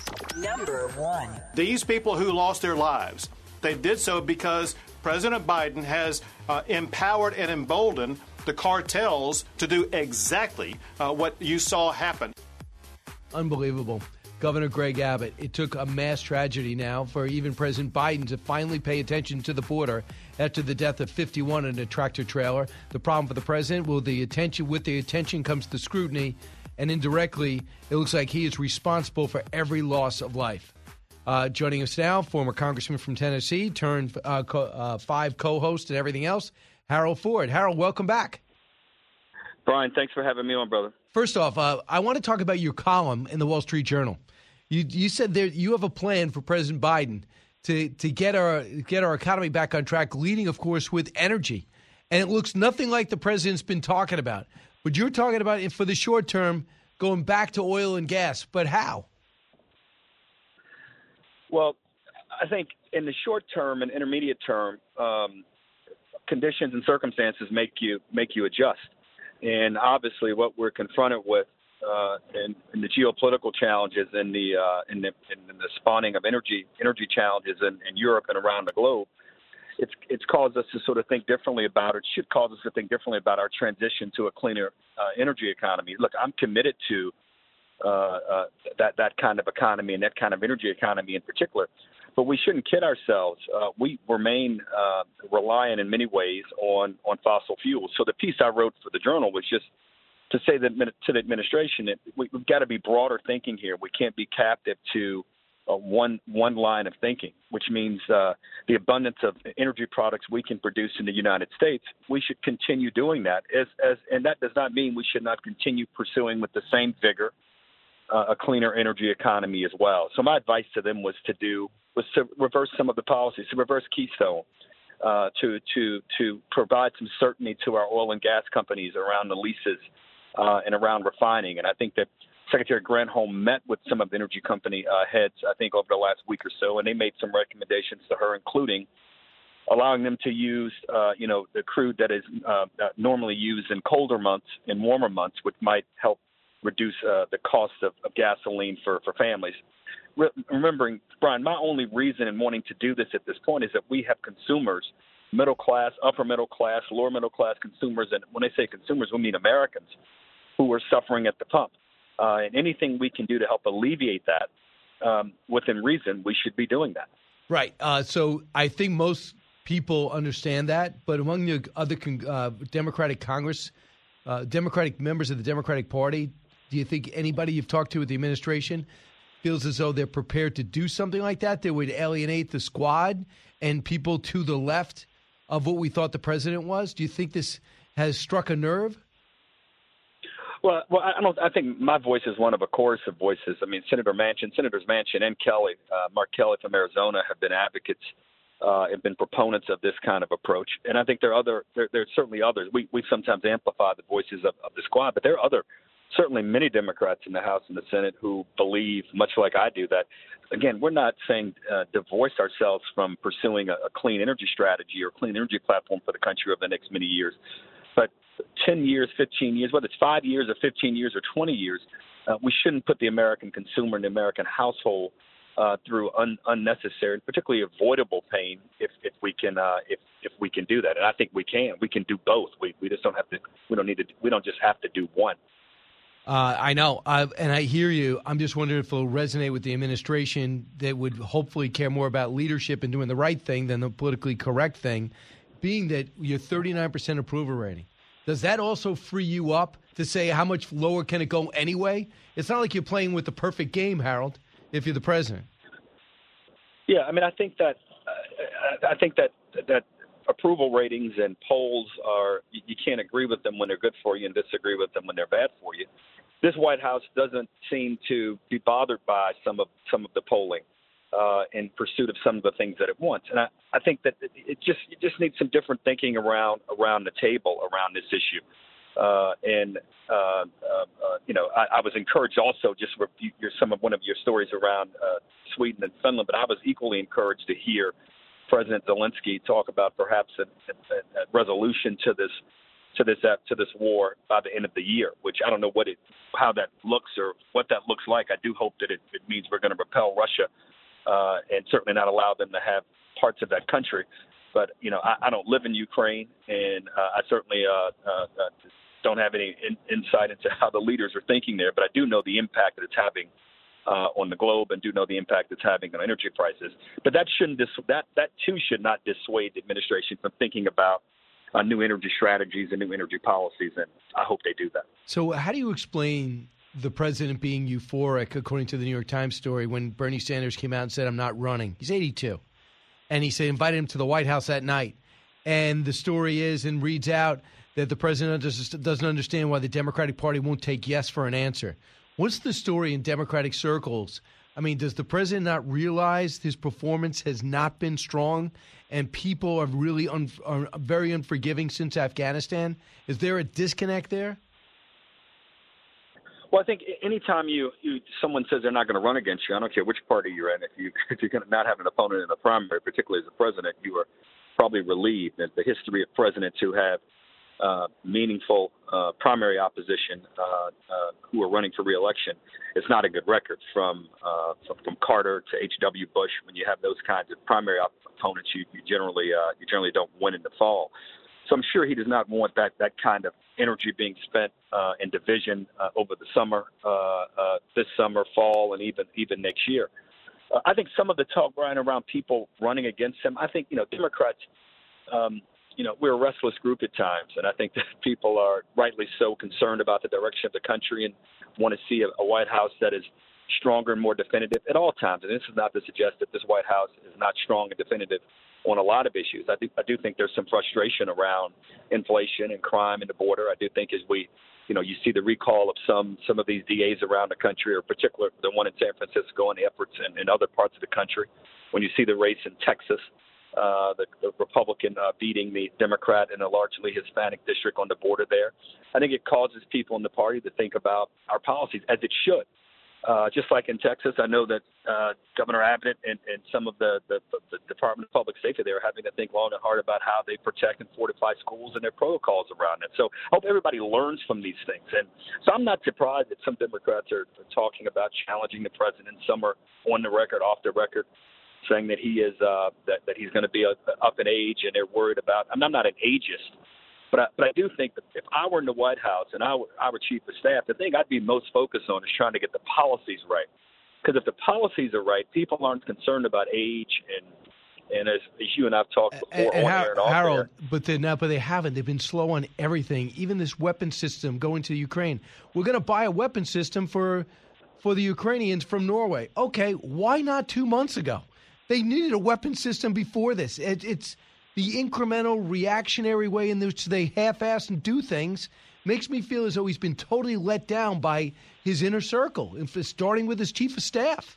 Number 1.
These people who lost their lives, they did so because President Biden has empowered and emboldened the cartels to do exactly what you saw happen.
Unbelievable. Governor Greg Abbott, it took a mass tragedy now for even President Biden to finally pay attention to the border after the death of 51 in a tractor trailer. The problem for the president, with the attention comes the scrutiny, and indirectly, it looks like he is responsible for every loss of life. Joining us now, former congressman from Tennessee, turned 5 co-host and everything else, Harold Ford. Harold, welcome back.
Brian, thanks for having me on, brother.
First off, I want to talk about your column in the Wall Street Journal. You said there you have a plan for President Biden to get our economy back on track, leading, of course, with energy. And it looks nothing like the president's been talking about. But you're talking about it for the short term, going back to oil and gas. But how?
Well, I think in the short term and intermediate term, conditions and circumstances make you adjust. And obviously, what we're confronted with in the geopolitical challenges and the spawning of energy challenges in Europe and around the globe, it's caused us to sort of think differently about it. Should cause us to think differently about our transition to a cleaner energy economy. Look, I'm committed to that kind of economy and that kind of energy economy in particular. But we shouldn't kid ourselves. We remain reliant in many ways on fossil fuels. So the piece I wrote for the Journal was just to say that to the administration that we've got to be broader thinking here. We can't be captive to one line of thinking, which means the abundance of energy products we can produce in the United States. We should continue doing that, and that does not mean we should not continue pursuing with the same vigor a cleaner energy economy as well. So my advice to them was to reverse some of the policies, to reverse Keystone, to provide some certainty to our oil and gas companies around the leases and around refining. And I think that Secretary Granholm met with some of the energy company heads, I think, over the last week or so, and they made some recommendations to her, including allowing them to use, the crude that is normally used in colder months and warmer months, which might help reduce the cost of gasoline for families. Remembering, Brian, my only reason in wanting to do this at this point is that we have consumers, middle class, upper middle class, lower middle class consumers, and when I say consumers, we mean Americans, who are suffering at the pump. And anything we can do to help alleviate that within reason, we should be doing that.
Right. So I think most people understand that, but among the other Democratic Congress, Democratic members of the Democratic Party, do you think anybody you've talked to with the administration feels as though they're prepared to do something like that would alienate the squad and people to the left of what we thought the president was? Do you think this has struck a nerve?
Well, I think my voice is one of a chorus of voices. I mean, Senators Manchin and Kelly, Mark Kelly from Arizona, have been advocates, have been proponents of this kind of approach. And I think there are certainly others. We sometimes amplify the voices of the squad, but there are certainly many Democrats in the House and the Senate who believe, much like I do, that, again, we're not saying divorce ourselves from pursuing a clean energy strategy or clean energy platform for the country over the next many years. But 10 years, 15 years, whether it's 5 years or 15 years or 20 years, we shouldn't put the American consumer and the American household through unnecessary and particularly avoidable pain if we can do that. And I think we can do both. We just don't have to. We don't just have to do one.
I know, and I hear you. I'm just wondering if it'll resonate with the administration that would hopefully care more about leadership and doing the right thing than the politically correct thing, being that your 39% approval rating. Does that also free you up to say how much lower can it go anyway? It's not like you're playing with the perfect game, Harold, if you're the president.
Yeah, I mean, I think that approval ratings and polls you can't agree with them when they're good for you and disagree with them when they're bad for you. This White House doesn't seem to be bothered by some of the polling in pursuit of some of the things that it wants. And I think that you just need some different thinking around the table around this issue. I was encouraged also just with one of your stories around Sweden and Finland, but I was equally encouraged to hear President Zelensky talk about perhaps a resolution to this war by the end of the year, which I don't know how that looks or what that looks like. I do hope that it means we're going to repel Russia and certainly not allow them to have parts of that country. But, I don't live in Ukraine, and I certainly don't have any insight into how the leaders are thinking there, but I do know the impact that it's having on the globe and do know the impact it's having on energy prices. But that too should not dissuade the administration from thinking about new energy strategies and new energy policies, and I hope they do that.
So how do you explain the president being euphoric, according to the New York Times story, when Bernie Sanders came out and said, I'm not running? He's 82. And he said, invited him to the White House that night. And the story is and reads out that the president doesn't understand why the Democratic Party won't take yes for an answer. What's the story in Democratic circles? I mean, does the president not realize his performance has not been strong and people are really are very unforgiving since Afghanistan? Is there a disconnect there?
Well, I think anytime someone says they're not going to run against you, I don't care which party you're in, if you're going to not have an opponent in the primary, particularly as a president, you are probably relieved. And the history of presidents who have meaningful primary opposition who are running for re-election is not a good record. From Carter to H.W. Bush, when you have those kinds of primary opponents, you generally don't win in the fall. So I'm sure he does not want that kind of energy being spent in division over the summer, this summer, fall, and even next year. I think some of the talk, Brian, around people running against him, I think, Democrats, we're a restless group at times, and I think that people are rightly so concerned about the direction of the country and want to see a White House that is stronger and more definitive at all times. And this is not to suggest that this White House is not strong and definitive on a lot of issues. I do think there's some frustration around inflation and crime and the border. I do think as you see the recall of some of these DAs around the country, or particular the one in San Francisco and the efforts in other parts of the country. When you see the race in Texas, the Republican beating the Democrat in a largely Hispanic district on the border there, I think it causes people in the party to think about our policies, as it should. Just like in Texas, I know that Governor Abbott and some of the Department of Public Safety, they are having to think long and hard about how they protect and fortify schools and their protocols around it. So I hope everybody learns from these things. And so I'm not surprised that some Democrats are talking about challenging the president. Some are on the record, off the record, saying that he is that he's going to be up in age, and they're worried about. I'm not an ageist. But I do think that if I were in the White House and I were chief of staff, the thing I'd be most focused on is trying to get the policies right. Because if the policies are right, people aren't concerned about age and as you and I've talked before on air and off
Harold,
air.
but they haven't. They've been slow on everything. Even this weapon system going to Ukraine. We're going to buy a weapon system for the Ukrainians from Norway. Okay, why not 2 months ago? They needed a weapon system before this. It's the incremental reactionary way in which they half-ass and do things makes me feel as though he's been totally let down by his inner circle, starting with his chief of staff.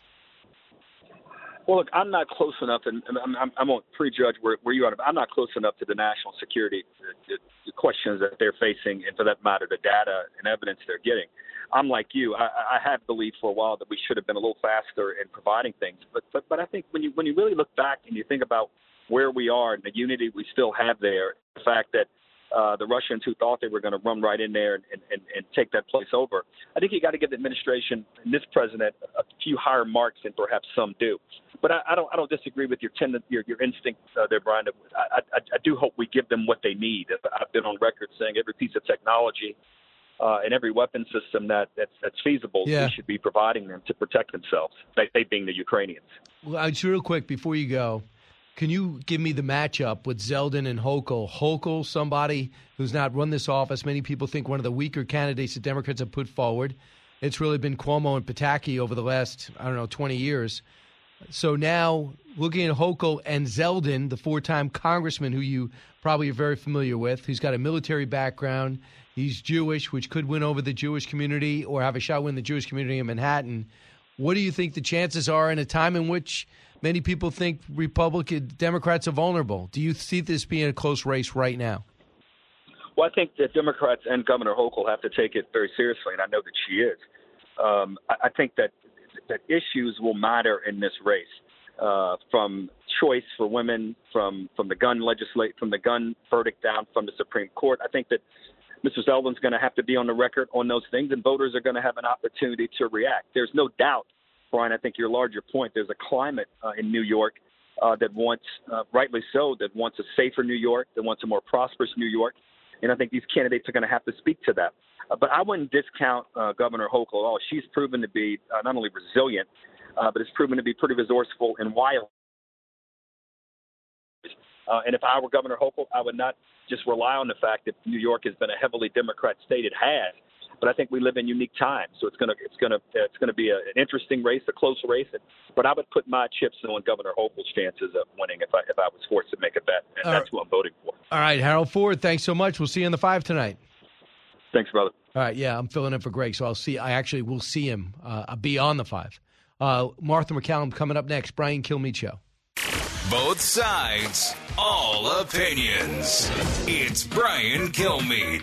Well, look, I'm not close enough, and I won't prejudge where you are. I'm not close enough to the national security the questions that they're facing, and for that matter, the data and evidence they're getting. I'm like you. I have believed for a while that we should have been a little faster in providing things, but I think when you really look back and you think about where we are and the unity we still have there, the fact that the Russians who thought they were going to run right in there and take that place over, I think you got to give the administration and this president a few higher marks than perhaps some do. But I don't disagree with your instinct there, Brian. I do hope we give them what they need. I've been on record saying every piece of technology and every weapon system that's feasible, we should be providing them to protect themselves, they being the Ukrainians.
Well, just real quick before you go, can you give me the matchup with Zeldin and Hochul? Hochul, somebody who's not run this office. Many people think one of the weaker candidates the Democrats have put forward. It's really been Cuomo and Pataki over the last, 20 years. So now looking at Hochul and Zeldin, the four-time congressman who you probably are very familiar with, who's got a military background. He's Jewish, which could win over the Jewish community or have a shot win the Jewish community in Manhattan. What do you think the chances are in a time in which many people think Democrats are vulnerable? Do you see this being a close race right now?
Well, I think that Democrats and Governor Hochul have to take it very seriously, and I know that she is. I think that issues will matter in this race, from choice for women, from the gun verdict down from the Supreme Court. I think that Mr. Zeldin's going to have to be on the record on those things, and voters are going to have an opportunity to react. There's no doubt, Brian, I think your larger point, there's a climate in New York that wants, rightly so, that wants a safer New York, that wants a more prosperous New York. And I think these candidates are going to have to speak to that. But I wouldn't discount Governor Hochul at all. She's proven to be not only resilient, but it's proven to be pretty resourceful and wild. And if I were Governor Hochul, I would not just rely on the fact that New York has been a heavily Democrat state. It has. But I think we live in unique times, so it's going to be an interesting race, a close race. But I would put my chips on Governor Hochul's chances of winning if I was forced to make a bet, and that's who I'm voting for.
All right, Harold Ford, thanks so much. We'll see you in the 5 tonight.
Thanks, brother.
All right, yeah, I'm filling in for Greg, so I actually will see him. I'll be on the 5. Martha McCallum coming up next. Brian Kilmeade Show.
Both sides, all opinions. It's Brian Kilmeade.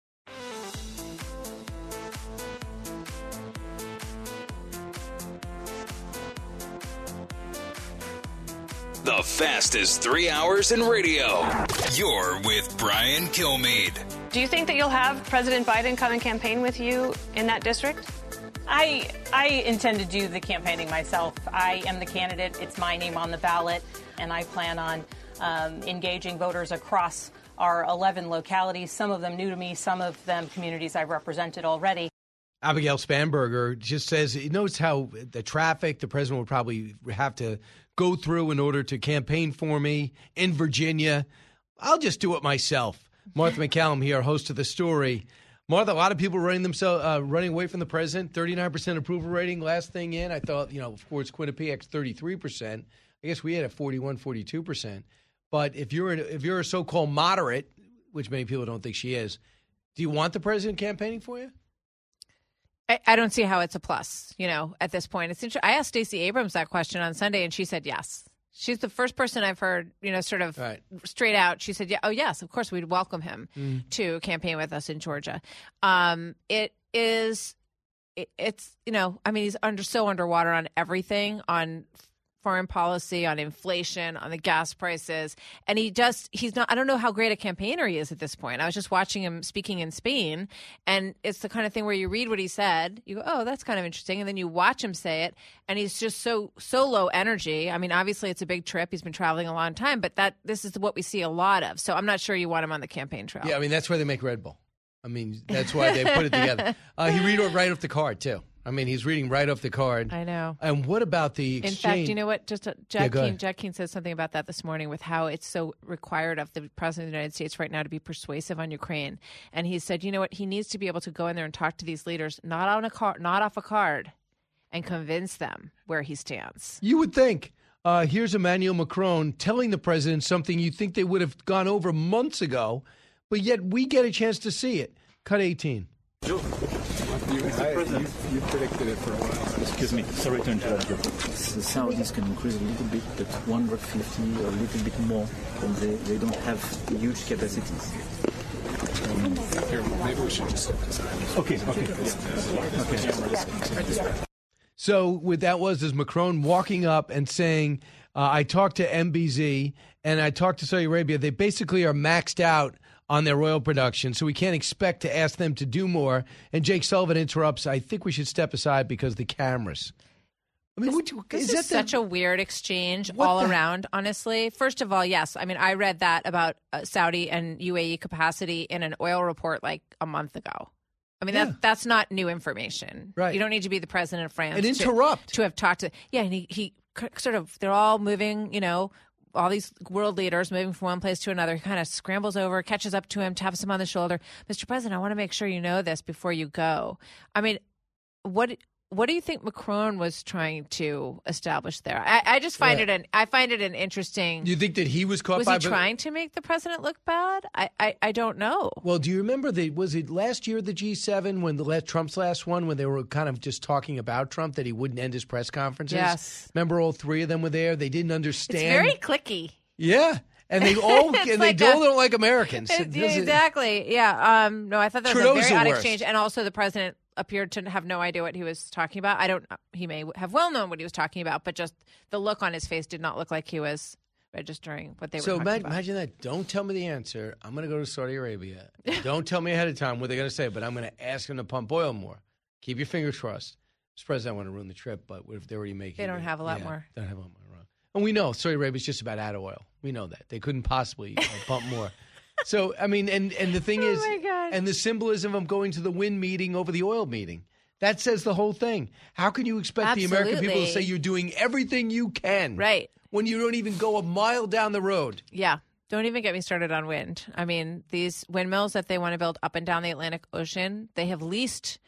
The fastest 3 hours in radio. You're with Brian Kilmeade.
Do you think that you'll have President Biden come and campaign with you in that district?
I intend to do the campaigning myself. I am the candidate. It's my name on the ballot, and I plan on engaging voters across our 11 localities, some of them new to me, some of them communities I've represented already.
Abigail Spanberger just says, notice how the traffic the president would probably have to go through in order to campaign for me in Virginia. I'll just do it myself. Martha McCallum here, host of The Story. Martha, a lot of people running away from the president. 39% approval rating. Last thing in, I thought, of course, Quinnipiac's 33%. I guess we had a 41, 42%. But if you're a so-called moderate, which many people don't think she is, do you want the president campaigning for you?
I don't see how it's a plus, at this point. It's interesting. I asked Stacey Abrams that question on Sunday, and she said yes. She's the first person I've heard, sort of straight out. She said, yes, of course, we'd welcome him to campaign with us in Georgia. It's he's so underwater on everything, on foreign policy, on inflation, on the gas prices. And he's not, I don't know how great a campaigner he is at this point. I was just watching him speaking in Spain, and it's the kind of thing where you read what he said, you go, oh, that's kind of interesting. And then you watch him say it, and he's just so low energy. I mean, obviously it's a big trip. He's been traveling a long time, but this is what we see a lot of. So I'm not sure you want him on the campaign trail.
Yeah, I mean, that's why they make Red Bull. I mean, that's why they put it together. He read it right off the card, too. I mean, he's reading right off the card.
I know.
And what about the exchange?
In fact, you know what? Jack Keane said something about that this morning with how it's so required of the president of the United States right now to be persuasive on Ukraine. And he said, you know what? He needs to be able to go in there and talk to these leaders, not off a card, and convince them where he stands.
You would think. Here's Emmanuel Macron telling the president something you think they would have gone over months ago, but yet we get a chance to see it. Cut 18.
You predicted it for a while. Excuse me, sorry to interrupt you. The Saudis can increase a little bit, but 150 or a little bit more, and they don't have huge capacities. Here, maybe we should just step aside. Okay.
So what that was is Macron walking up and saying, I talked to MBZ and I talked to Saudi Arabia. They basically are maxed out on their oil production, so we can't expect to ask them to do more. And Jake Sullivan interrupts, I think we should step aside because the cameras. I mean,
this is such a weird exchange all around, honestly. First of all, yes. I mean, I read that about Saudi and UAE capacity in an oil report like a month ago. I mean, that's not new information.
Right.
You don't need to be the president of France
and interrupt
to have talked to. Yeah, and he sort of, they're all moving, all these world leaders moving from one place to another. He kind of scrambles over, catches up to him, taps him on the shoulder. Mr. President, I want to make sure you know this before you go. I mean, what do you think Macron was trying to establish there? I just find it an interesting.
You think that he was caught?
Was he trying to make the president look bad? I don't know.
Well, do you remember was it last year the G7 when Trump's last one when they were kind of just talking about Trump that he wouldn't end his press conferences?
Yes.
Remember, all three of them were there. They didn't understand.
It's very cliquey.
Yeah. And they all they don't like Americans.
Exactly. Yeah. No, I thought that was a very odd exchange. And also the president appeared to have no idea what he was talking about. He may have well known what he was talking about, but just the look on his face did not look like he was registering what they were talking about. So
imagine that. Don't tell me the answer. I'm going to go to Saudi Arabia. Don't tell me ahead of time what they're going to say, but I'm going to ask them to pump oil more. Keep your fingers crossed. Mr. President, I want to ruin the trip, but what if they're already making it?
They don't have a lot more.
They don't have a lot more. And we know Saudi Arabia is just about out of oil. We know that. They couldn't possibly pump more. So, I mean, and the thing is, and the symbolism of going to the wind meeting over the oil meeting, that says the whole thing. How can you expect the American people to say you're doing everything you can when you don't even go a mile down the road?
Yeah. Don't even get me started on wind. I mean, these windmills that they want to build up and down the Atlantic Ocean, they have leased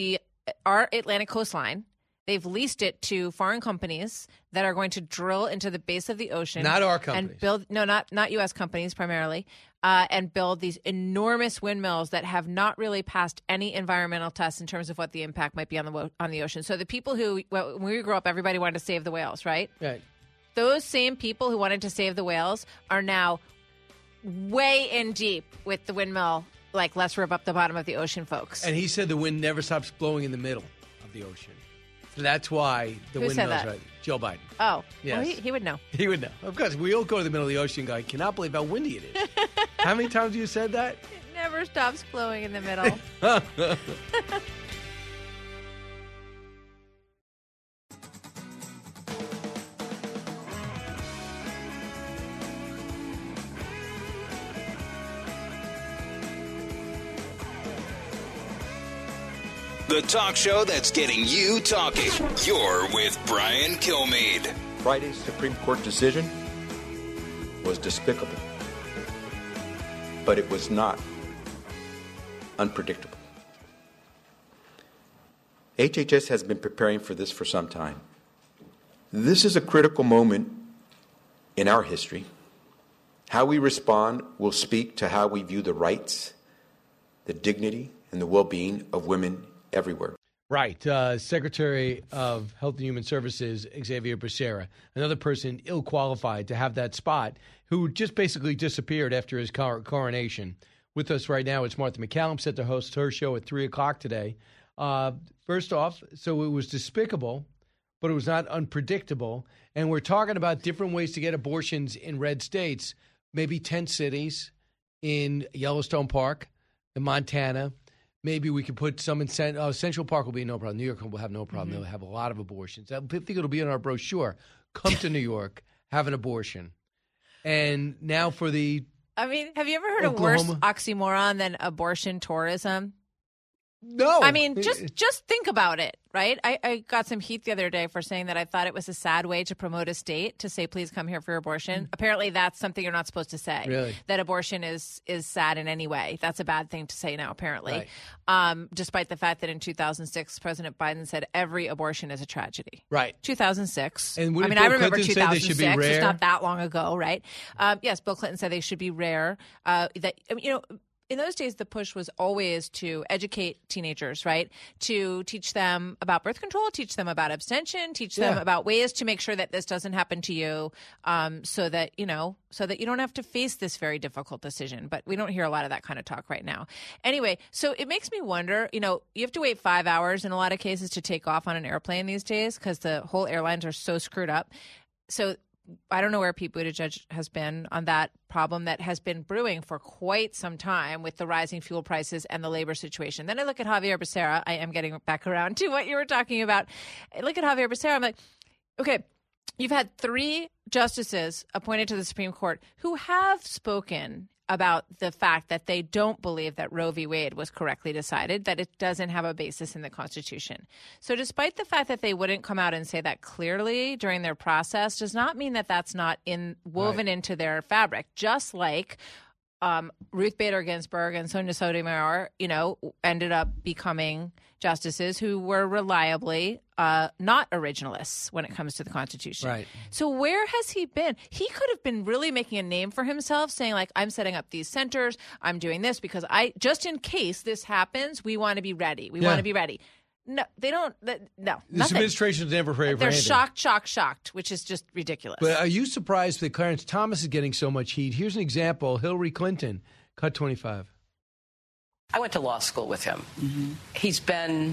our Atlantic coastline. They've leased it to foreign companies that are going to drill into the base of the ocean.
Not our companies.
And build, not U.S. companies primarily, and build these enormous windmills that have not really passed any environmental tests in terms of what the impact might be on the ocean. So the people who, when we grew up, everybody wanted to save the whales, right?
Right.
Those same people who wanted to save the whales are now way in deep with the windmill, like, let's rip up the bottom of the ocean, folks.
And he said the wind never stops blowing in the middle of the ocean. So that's why the windmills, right? Joe Biden.
Oh,
yes.
Well, he would know.
He would know. Of course, we all go to the middle of the ocean and go, I cannot believe how windy it is. How many times have you said that?
It never stops blowing in the middle.
The talk show that's getting you talking. You're with Brian Kilmeade.
Friday's Supreme Court decision was despicable, but it was not unpredictable. HHS has been preparing for this for some time. This is a critical moment in our history How we respond will speak to how we view the rights, the dignity, and the well-being of women everywhere.
Right. Secretary of Health and Human Services, Xavier Becerra, another person ill-qualified to have that spot, who just basically disappeared after his coronation. With us right now, it's Martha MacCallum, set to host her show at 3 o'clock today. First off, so it was despicable, but it was not unpredictable. And we're talking about different ways to get abortions in red states, maybe 10 cities in Yellowstone Park, in Montana. Maybe we could put some in Central Park will be no problem. New York will have no problem. They'll have a lot of abortions. I think it'll be in our brochure. Come to New York, have an abortion. And now for the
I mean, have you ever heard of worse oxymoron than abortion tourism?
No.
I mean, just think about it, right? I got some heat the other day for saying that I thought it was a sad way to promote a state to say, please come here for your abortion. Apparently, that's something you're not supposed to say.
Really?
That abortion is sad in any way. That's a bad thing to say now, apparently. Right. Despite the fact that in 2006, President Biden said every abortion is a tragedy.
Right.
2006.
And
I mean, I remember
Clinton
2006.
Say they should be rare?
It's not that long ago, right? Yes, Bill Clinton said they should be rare. In those days, the push was always to educate teenagers, right? To teach them about birth control, teach them about abstention, teach them about ways to make sure that this doesn't happen to you, so that you don't have to face this very difficult decision. But we don't hear a lot of that kind of talk right now. Anyway, so it makes me wonder, you have to wait 5 hours in a lot of cases to take off on an airplane these days because the whole airlines are so screwed up. So I don't know where Pete Buttigieg has been on that problem that has been brewing for quite some time with the rising fuel prices and the labor situation. Then I look at Xavier Becerra. I am getting back around to what you were talking about. I look at Xavier Becerra. I'm like, okay, you've had 3 justices appointed to the Supreme Court who have spoken about the fact that they don't believe that Roe v. Wade was correctly decided, that it doesn't have a basis in the Constitution. So despite the fact that they wouldn't come out and say that clearly during their process does not mean that that's not woven into their fabric, just like Ruth Bader Ginsburg and Sonia Sotomayor, ended up becoming justices who were reliably not originalists when it comes to the Constitution.
Right.
So where has he been? He could have been really making a name for himself, saying like, I'm setting up these centers, I'm doing this because just in case this happens, we want to be ready. We want to be ready. No, they don't. No,
this administration's never ready for
They're
anything.
shocked, which is just ridiculous.
But are you surprised that Clarence Thomas is getting so much heat? Here's an example. Hillary Clinton, cut 25.
I went to law school with him. Mm-hmm. He's been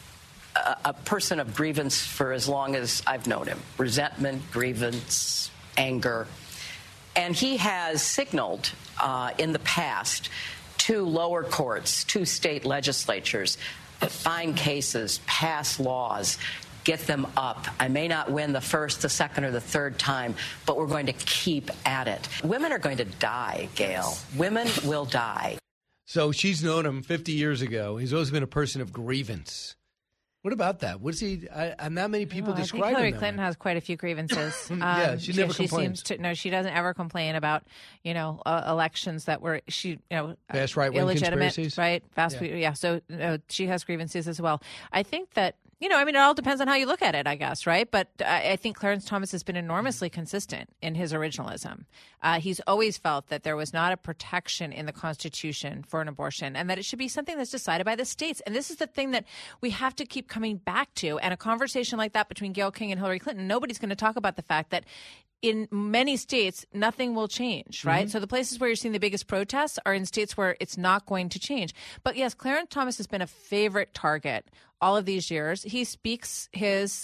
a person of grievance for as long as I've known him. Resentment, grievance, anger. And he has signaled in the past to lower courts, to state legislatures, find cases, pass laws, get them up. I may not win the first, the second, or the third time, but we're going to keep at it. Women are going to die, Gail. Women will die.
So she's known him 50 years ago. He's always been a person of grievance. What about that? What is he? Not many people describe him.
I think Hillary Clinton has quite a few grievances.
Yeah, she never complains.
She doesn't ever complain about elections that were
fast right-wing
illegitimate,
conspiracies.
Right? So she has grievances as well. I think that. It all depends on how you look at it, I guess, right? But I think Clarence Thomas has been enormously consistent in his originalism. He's always felt that there was not a protection in the Constitution for an abortion and that it should be something that's decided by the states. And this is the thing that we have to keep coming back to. And a conversation like that between Gayle King and Hillary Clinton, nobody's going to talk about the fact that in many states, nothing will change, right? Mm-hmm. So the places where you're seeing the biggest protests are in states where it's not going to change. But yes, Clarence Thomas has been a favorite target all of these years. He speaks his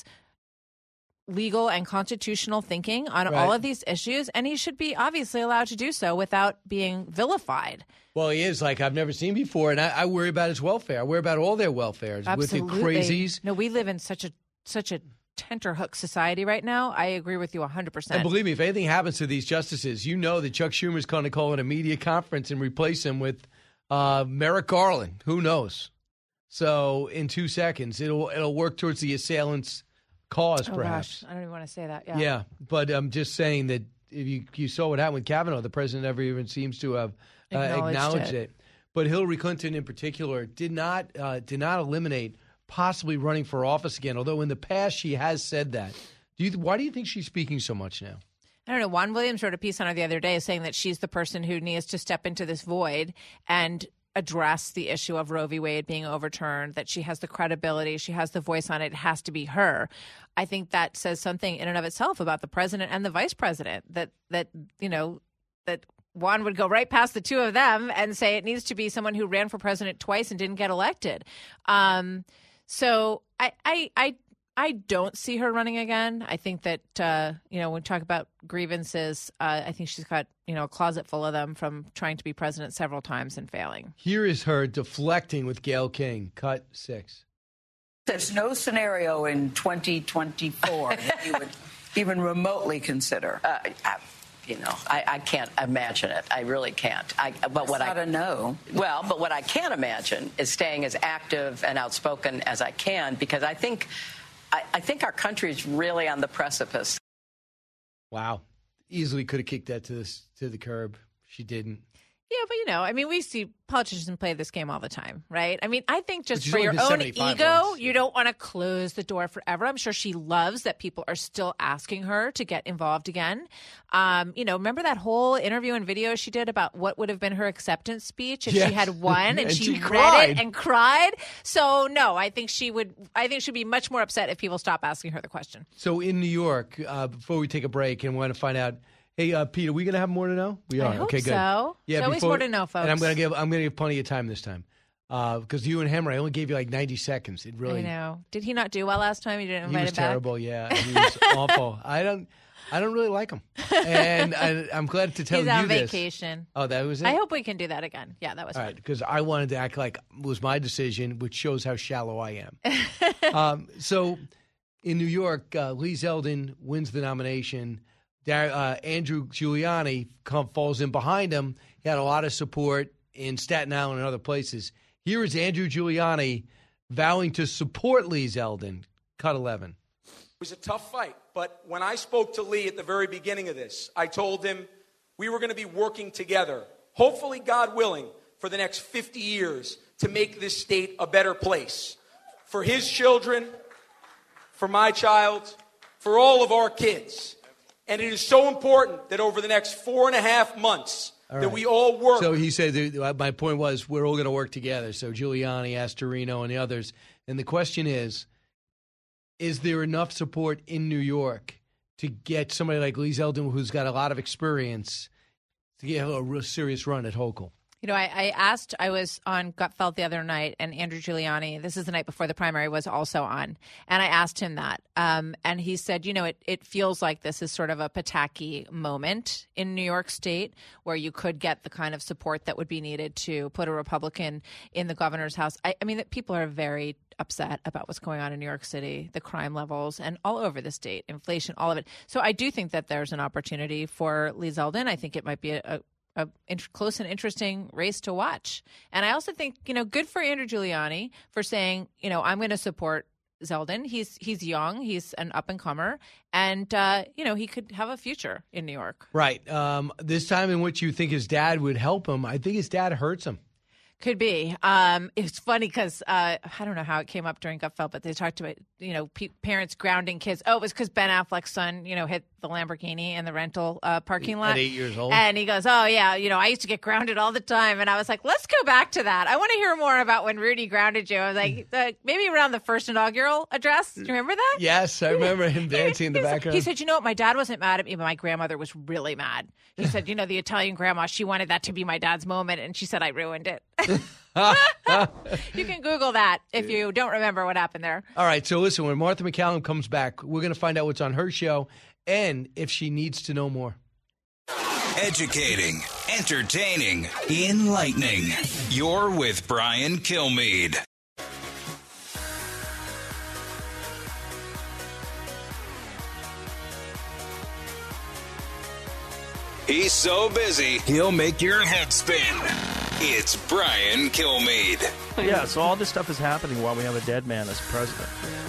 legal and constitutional thinking on all of these issues, and he should be obviously allowed to do so without being vilified.
Well, he is like I've never seen before, and I worry about his welfare. I worry about all their welfare.
Absolutely.
With the crazies.
No, we live in such a tenterhook society right now. I agree with you 100%.
And believe me, if anything happens to these justices, that Chuck Schumer's going to call it a media conference and replace him with Merrick Garland. Who knows? So in 2 seconds, it'll work towards the assailant's cause, perhaps.
Gosh, I don't even want to say that.
Yeah, but I'm just saying that if you saw what happened with Kavanaugh, the president never even seems to have acknowledged it. But Hillary Clinton, in particular, did not eliminate possibly running for office again, although in the past she has said that. Why do you think she's speaking so much now?
I don't know, Juan Williams wrote a piece on her the other day saying that she's the person who needs to step into this void and address the issue of Roe v. Wade being overturned, that she has the credibility, she has the voice on it. It has to be her. I think that says something in and of itself about the president and the vice president, that Juan would go right past the two of them and say it needs to be someone who ran for president twice and didn't get elected. So I don't see her running again. I think that, when we talk about grievances, I think she's got, a closet full of them from trying to be president several times and failing.
Here is her deflecting with Gayle King. Cut 6.
There's no scenario in 2024 that you would even remotely consider.
I can't imagine it. I really can't. But what I can imagine is staying as active and outspoken as I can, because I think our country is really on the precipice.
Wow. Easily could have kicked that to the curb. She didn't.
Yeah, but we see politicians play this game all the time, right? I think just for
only
your
been
own
75
ego,
once.
you don't want to close the door forever. I'm sure she loves that people are still asking her to get involved again. Remember that whole interview and video she did about what would have been her acceptance speech if
Yes.
she had won and she read
cried.
it and cried? So no, I think she'd be much more upset if people stop asking her the question.
So in New York, before we take a break and we want to find out, hey, Pete, are we going to have more to know? We are.
I hope
okay, good.
so.
Yeah,
There's always more to know, folks.
And I'm going to give plenty of time this time, because you and Hammer, I only gave you like 90 seconds. It really.
I know. Did he not do well last time? You didn't invite
He was
him back?
terrible. Yeah, he was awful. I don't really like him, and I'm glad to tell
He's
you
on
this.
vacation.
Oh, that was it.
I hope we can do that again. Yeah, that was
All
fun.
right, because I wanted to act like it was my decision, which shows how shallow I am. So, in New York, Lee Zeldin wins the nomination. Andrew Giuliani falls in behind him. He had a lot of support in Staten Island and other places. Here is Andrew Giuliani vowing to support Lee Zeldin. Cut 11.
It was a tough fight, but when I spoke to Lee at the very beginning of this, I told him we were going to be working together, hopefully, God willing, for the next 50 years to make this state a better place for his children, for my child, for all of our kids. And it is so important that over the next 4.5 months that we all work.
So he said, my point was, we're all going to work together. So Giuliani, Astorino, and the others. And the question is there enough support in New York to get somebody like Lee Zeldin, who's got a lot of experience, to get a real serious run at Hochul?
I was on Gutfeld the other night, and Andrew Giuliani, this is the night before the primary, was also on. And I asked him that. And he said, it feels like this is sort of a Pataki moment in New York State where you could get the kind of support that would be needed to put a Republican in the governor's house. I mean, that people are very upset about what's going on in New York City, the crime levels, and all over the state, inflation, all of it. So I do think that there's an opportunity for Lee Zeldin. I think it might be a close and interesting race to watch. And I also think, good for Andrew Giuliani for saying, I'm going to support Zeldin. He's young. He's an up-and-comer. And, he could have a future in New York.
Right. This time in which you think his dad would help him, I think his dad hurts him.
Could be. It's funny because I don't know how it came up during Gutfeld, but they talked about, parents grounding kids. Oh, it was because Ben Affleck's son, hit the Lamborghini in the rental parking lot.
At 8 years old.
And he goes, oh, yeah, I used to get grounded all the time. And I was like, let's go back to that. I want to hear more about when Rudy grounded you. I was like, maybe around the first inaugural address. Do you remember that?
Yes, I remember him dancing in the background.
He said, my dad wasn't mad at me, but my grandmother was really mad. He said, the Italian grandma, she wanted that to be my dad's moment. And she said, I ruined it. You can Google that if you don't remember what happened there.
All right, so listen, when Martha McCallum comes back, we're going to find out what's on her show and if she needs to know more.
Educating, entertaining, enlightening. You're with Brian Kilmeade. He's so busy, he'll make your head spin. It's Brian Kilmeade.
Yeah, so all this stuff is happening while we have a dead man as president.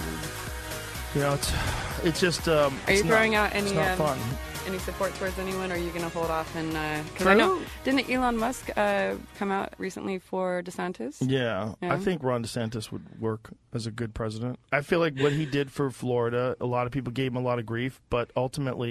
It's just.
Are you throwing out any?
It's not fun.
Any support towards anyone, or are you going to hold off? And because I know, didn't Elon Musk come out recently for DeSantis?
Yeah, I think Ron DeSantis would work as a good president. I feel like what he did for Florida, a lot of people gave him a lot of grief, but ultimately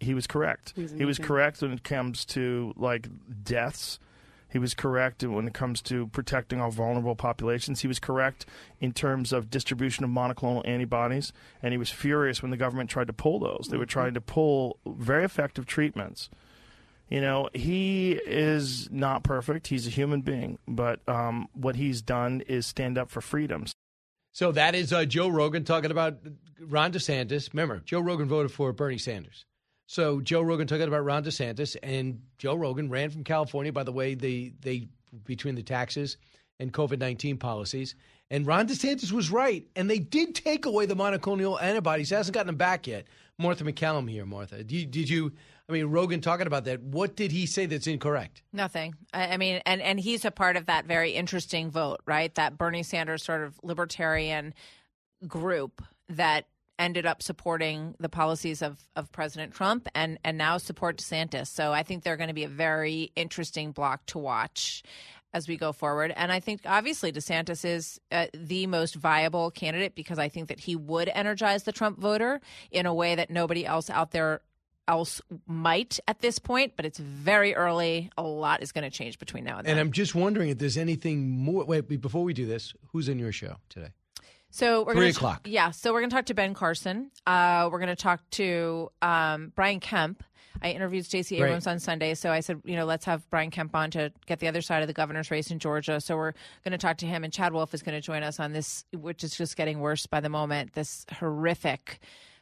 he was correct. He was correct when it comes to like deaths. He was correct when it comes to protecting our vulnerable populations. He was correct in terms of distribution of monoclonal antibodies, and he was furious when the government tried to pull those. They were trying to pull very effective treatments. You know, he is not perfect. He's a human being, but what he's done is stand up for freedoms.
So that is Joe Rogan talking about Ron DeSantis. Remember, Joe Rogan voted for Bernie Sanders. So Joe Rogan talking about Ron DeSantis, and Joe Rogan ran from California, by the way, they between the taxes and COVID-19 policies. And Ron DeSantis was right, and they did take away the monoclonal antibodies. He hasn't gotten them back yet. Martha McCallum here, Martha. Did you I mean, Rogan talking about that. What did he say that's incorrect?
Nothing. I mean, and he's a part of that very interesting vote, right? That Bernie Sanders sort of libertarian group that ended up supporting the policies of President Trump and now support DeSantis. So I think they're going to be a very interesting block to watch as we go forward. And I think obviously DeSantis is the most viable candidate because I think that he would energize the Trump voter in a way that nobody else out there else might at this point, but it's very early. A lot is going to change between now and then.
And I'm just wondering if there's anything more. Wait, before we do this, who's in your show today?
So we're
3 o'clock.
Yeah. So we're going to talk to Ben Carson. We're going to talk to Brian Kemp. I interviewed Stacey Abrams on Sunday. So I said, let's have Brian Kemp on to get the other side of the governor's race in Georgia. So we're going to talk to him. And Chad Wolf is going to join us on this, which is just getting worse by the moment, this horrific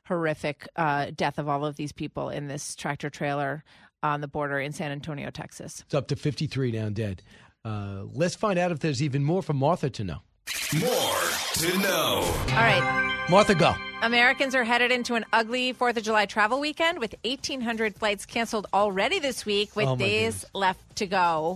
death of all of these people in this tractor trailer on the border in San Antonio, Texas.
It's up to 53 now dead. Let's find out if there's even more for Martha to know.
More to know.
All right.
Martha, go.
Americans are headed into an ugly 4th of July travel weekend with 1,800 flights canceled already this week with days left to go.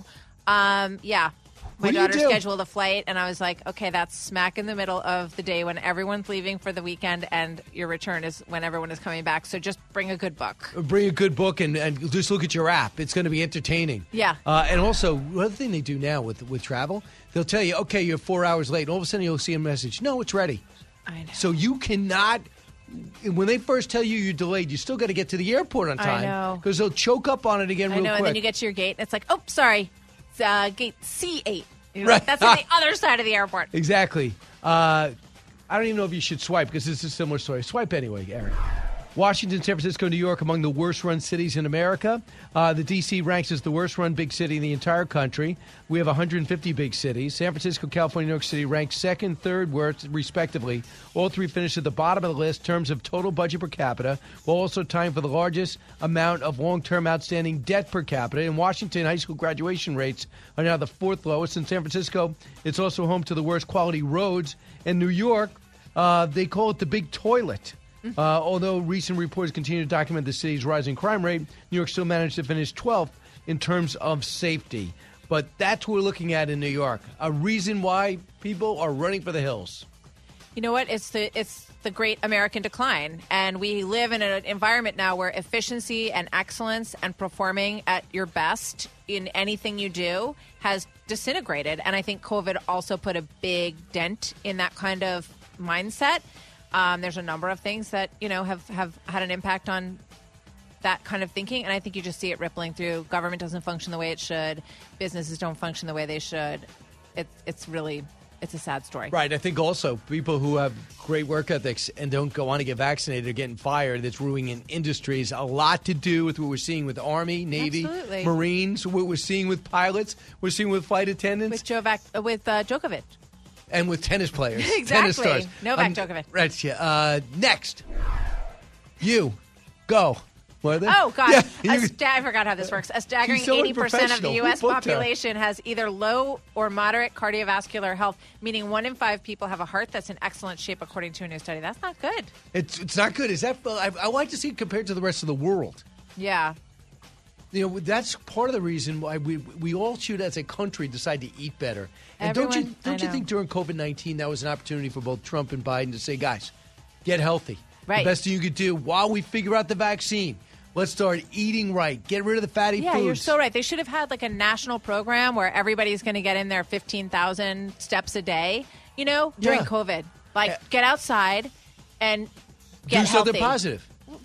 My daughter scheduled a flight, and I was like, okay, that's smack in the middle of the day when everyone's leaving for the weekend, and your return is when everyone is coming back. So just bring a good book.
Bring a good book and just look at your app. It's going to be entertaining.
Yeah.
And also, another thing they do now with travel, they'll tell you, okay, you're 4 hours late. And all of a sudden, you'll see a message. No, it's ready.
I know.
So you cannot... When they first tell you you're delayed, you still got to get to the airport on time.
I know.
Because they'll choke up on it again real quick.
And then you get to your gate, and it's like, oh, sorry. It's gate C8.
Right.
That's on the other side of the airport.
Exactly. I don't even know if you should swipe because it's a similar story. Swipe anyway, Eric. Washington, San Francisco, New York among the worst-run cities in America. The D.C. ranks as the worst-run big city in the entire country. We have 150 big cities. San Francisco, California, New York City ranked second, third worst, respectively. All three finished at the bottom of the list in terms of total budget per capita, while also tying for the largest amount of long-term outstanding debt per capita. In Washington, high school graduation rates are now the fourth lowest. In San Francisco, it's also home to the worst quality roads. In New York, they call it the big toilet. Although recent reports continue to document the city's rising crime rate, New York still managed to finish 12th in terms of safety. But that's what we're looking at in New York. A reason why people are running for the hills.
You know what? It's the great American decline. And we live in an environment now where efficiency and excellence and performing at your best in anything you do has disintegrated. And I think COVID also put a big dent in that kind of mindset. There's a number of things that, have had an impact on that kind of thinking. And I think you just see it rippling through. Government doesn't function the way it should. Businesses don't function the way they should. It's a sad story.
Right. I think also people who have great work ethics and don't go on to get vaccinated are getting fired. That's ruining industries. A lot to do with what we're seeing with Army, Navy, Marines, what we're seeing with pilots, we're seeing with flight attendants.
With Djokovic.
And with tennis players.
Exactly.
Tennis stars.
Novak Djokovic.
Right. Yeah. Next. You. Go.
Oh, God.
Yeah,
I forgot how this works. A staggering
so
80% of the U.S. population has either low or moderate cardiovascular health, meaning 1 in 5 people have a heart that's in excellent shape, according to a new study. That's not good.
It's not good. Is that? I like to see it compared to the rest of the world.
Yeah.
That's part of the reason why we all should, as a country, decide to eat better. And don't you think during COVID-19 that was an opportunity for both Trump and Biden to say, guys, get healthy.
Right.
The best thing you could do while we figure out the vaccine. Let's start eating right. Get rid of the fatty foods.
Yeah, you're so right. They should have had like a national program where everybody's going to get in their 15,000 steps a day, during COVID. Like, get outside and get
do something
healthy.
positive.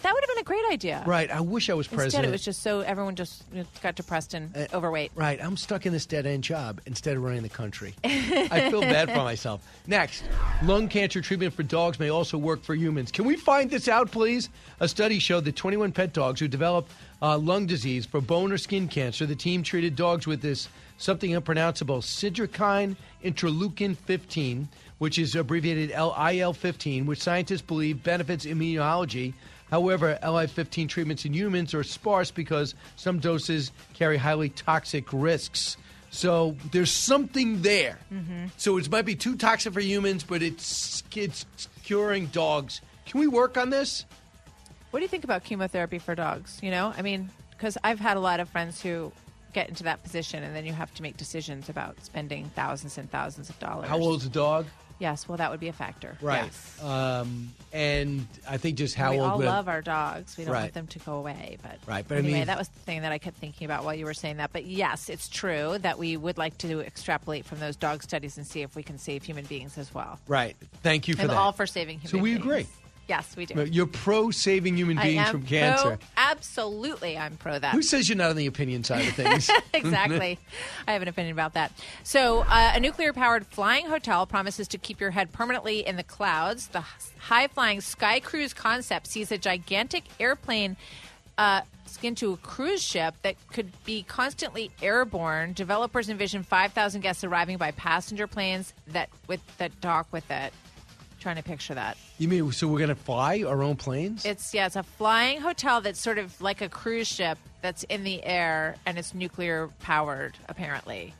That would have been a great idea.
Right. I wish I was
Instead,
president.
it was just so everyone just got depressed and overweight.
Right. I'm stuck in this dead-end job instead of running the country. I feel bad for myself. Next, lung cancer treatment for dogs may also work for humans. Can we find this out, please? A study showed that 21 pet dogs who developed lung disease for bone or skin cancer, the team treated dogs with this something unpronounceable, cytokine interleukin 15, which is abbreviated IL-15, which scientists believe benefits immunology. However, LI-15 treatments in humans are sparse because some doses carry highly toxic risks. So there's something there.
Mm-hmm.
So it might be too toxic for humans, but it's curing dogs. Can we work on this?
What do you think about chemotherapy for dogs? You know, I mean, because I've had a lot of friends who get into that position, and then you have to make decisions about spending thousands and thousands of dollars.
How old's the dog?
Yes, well, that would be a factor.
Right.
Yes.
And I think just how
we
old.
all love our dogs. We don't
Right.
want them to go away. But
Right, but I
anyway,
mean-
that was the thing that I kept thinking about while you were saying that. But yes, it's true that we would like to extrapolate from those dog studies and see if we can save human beings as well.
Right. Thank you for
I'm
that.
all for saving human
So we
beings.
agree.
Yes, we do.
You're pro saving human
I
beings
am
from cancer.
Absolutely, I'm pro that.
Who says you're not on the opinion side of things?
Exactly. I have an opinion about that. So, a nuclear-powered flying hotel promises to keep your head permanently in the clouds. The high-flying Sky Cruise concept sees a gigantic airplane into a cruise ship that could be constantly airborne. Developers envision 5,000 guests arriving by passenger planes that dock with it. Trying to picture that.
You mean so we're going to fly our own planes?
It's a flying hotel that's sort of like a cruise ship that's in the air and it's nuclear powered. Apparently,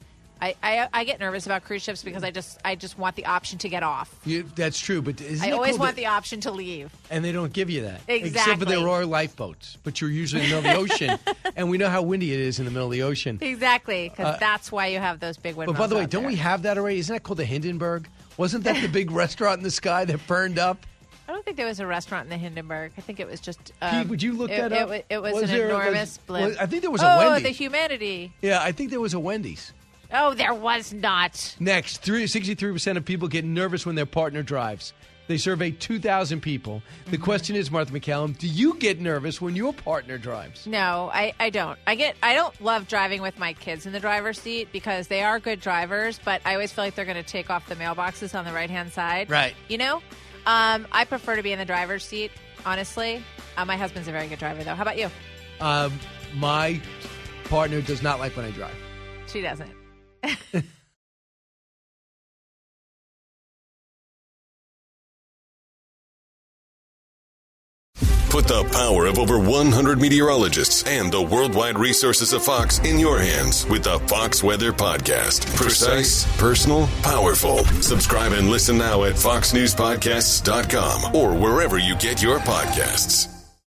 I get nervous about cruise ships because I just want the option to get off.
That's true, but isn't
I
it
always
cool
want
that-
the option to leave.
And they don't give you that.
Exactly.
Except for there are lifeboats, but you're usually in the middle of the ocean, and we know how windy it is in the middle of the ocean.
Exactly, because that's why you have those big windmills.
But by the way,
out
don't
there.
we have that already? Isn't that called the Hindenburg? Wasn't that the big restaurant in the sky that burned up?
I don't think there was a restaurant in the Hindenburg. I think it was just.
Pete, would you look that up?
It was
Was
an
there-
enormous blimp.
I think there was a Wendy's.
Oh, the humanity.
Yeah, I think there was a Wendy's.
Oh, there was not.
Next, 63% of people get nervous when their partner drives. They surveyed 2,000 people. The question is, Martha McCallum, do you get nervous when your partner drives?
No, I don't. I don't love driving with my kids in the driver's seat because they are good drivers, but I always feel like they're going to take off the mailboxes on the right-hand side.
Right.
You know? I prefer to be in the driver's seat, honestly. My husband's a very good driver, though. How about you?
My partner does not like when I drive.
She doesn't.
Put the power of over 100 meteorologists and the worldwide resources of Fox in your hands with the Fox Weather Podcast. Precise, personal, powerful. Subscribe and listen now at foxnewspodcasts.com or wherever you get your podcasts.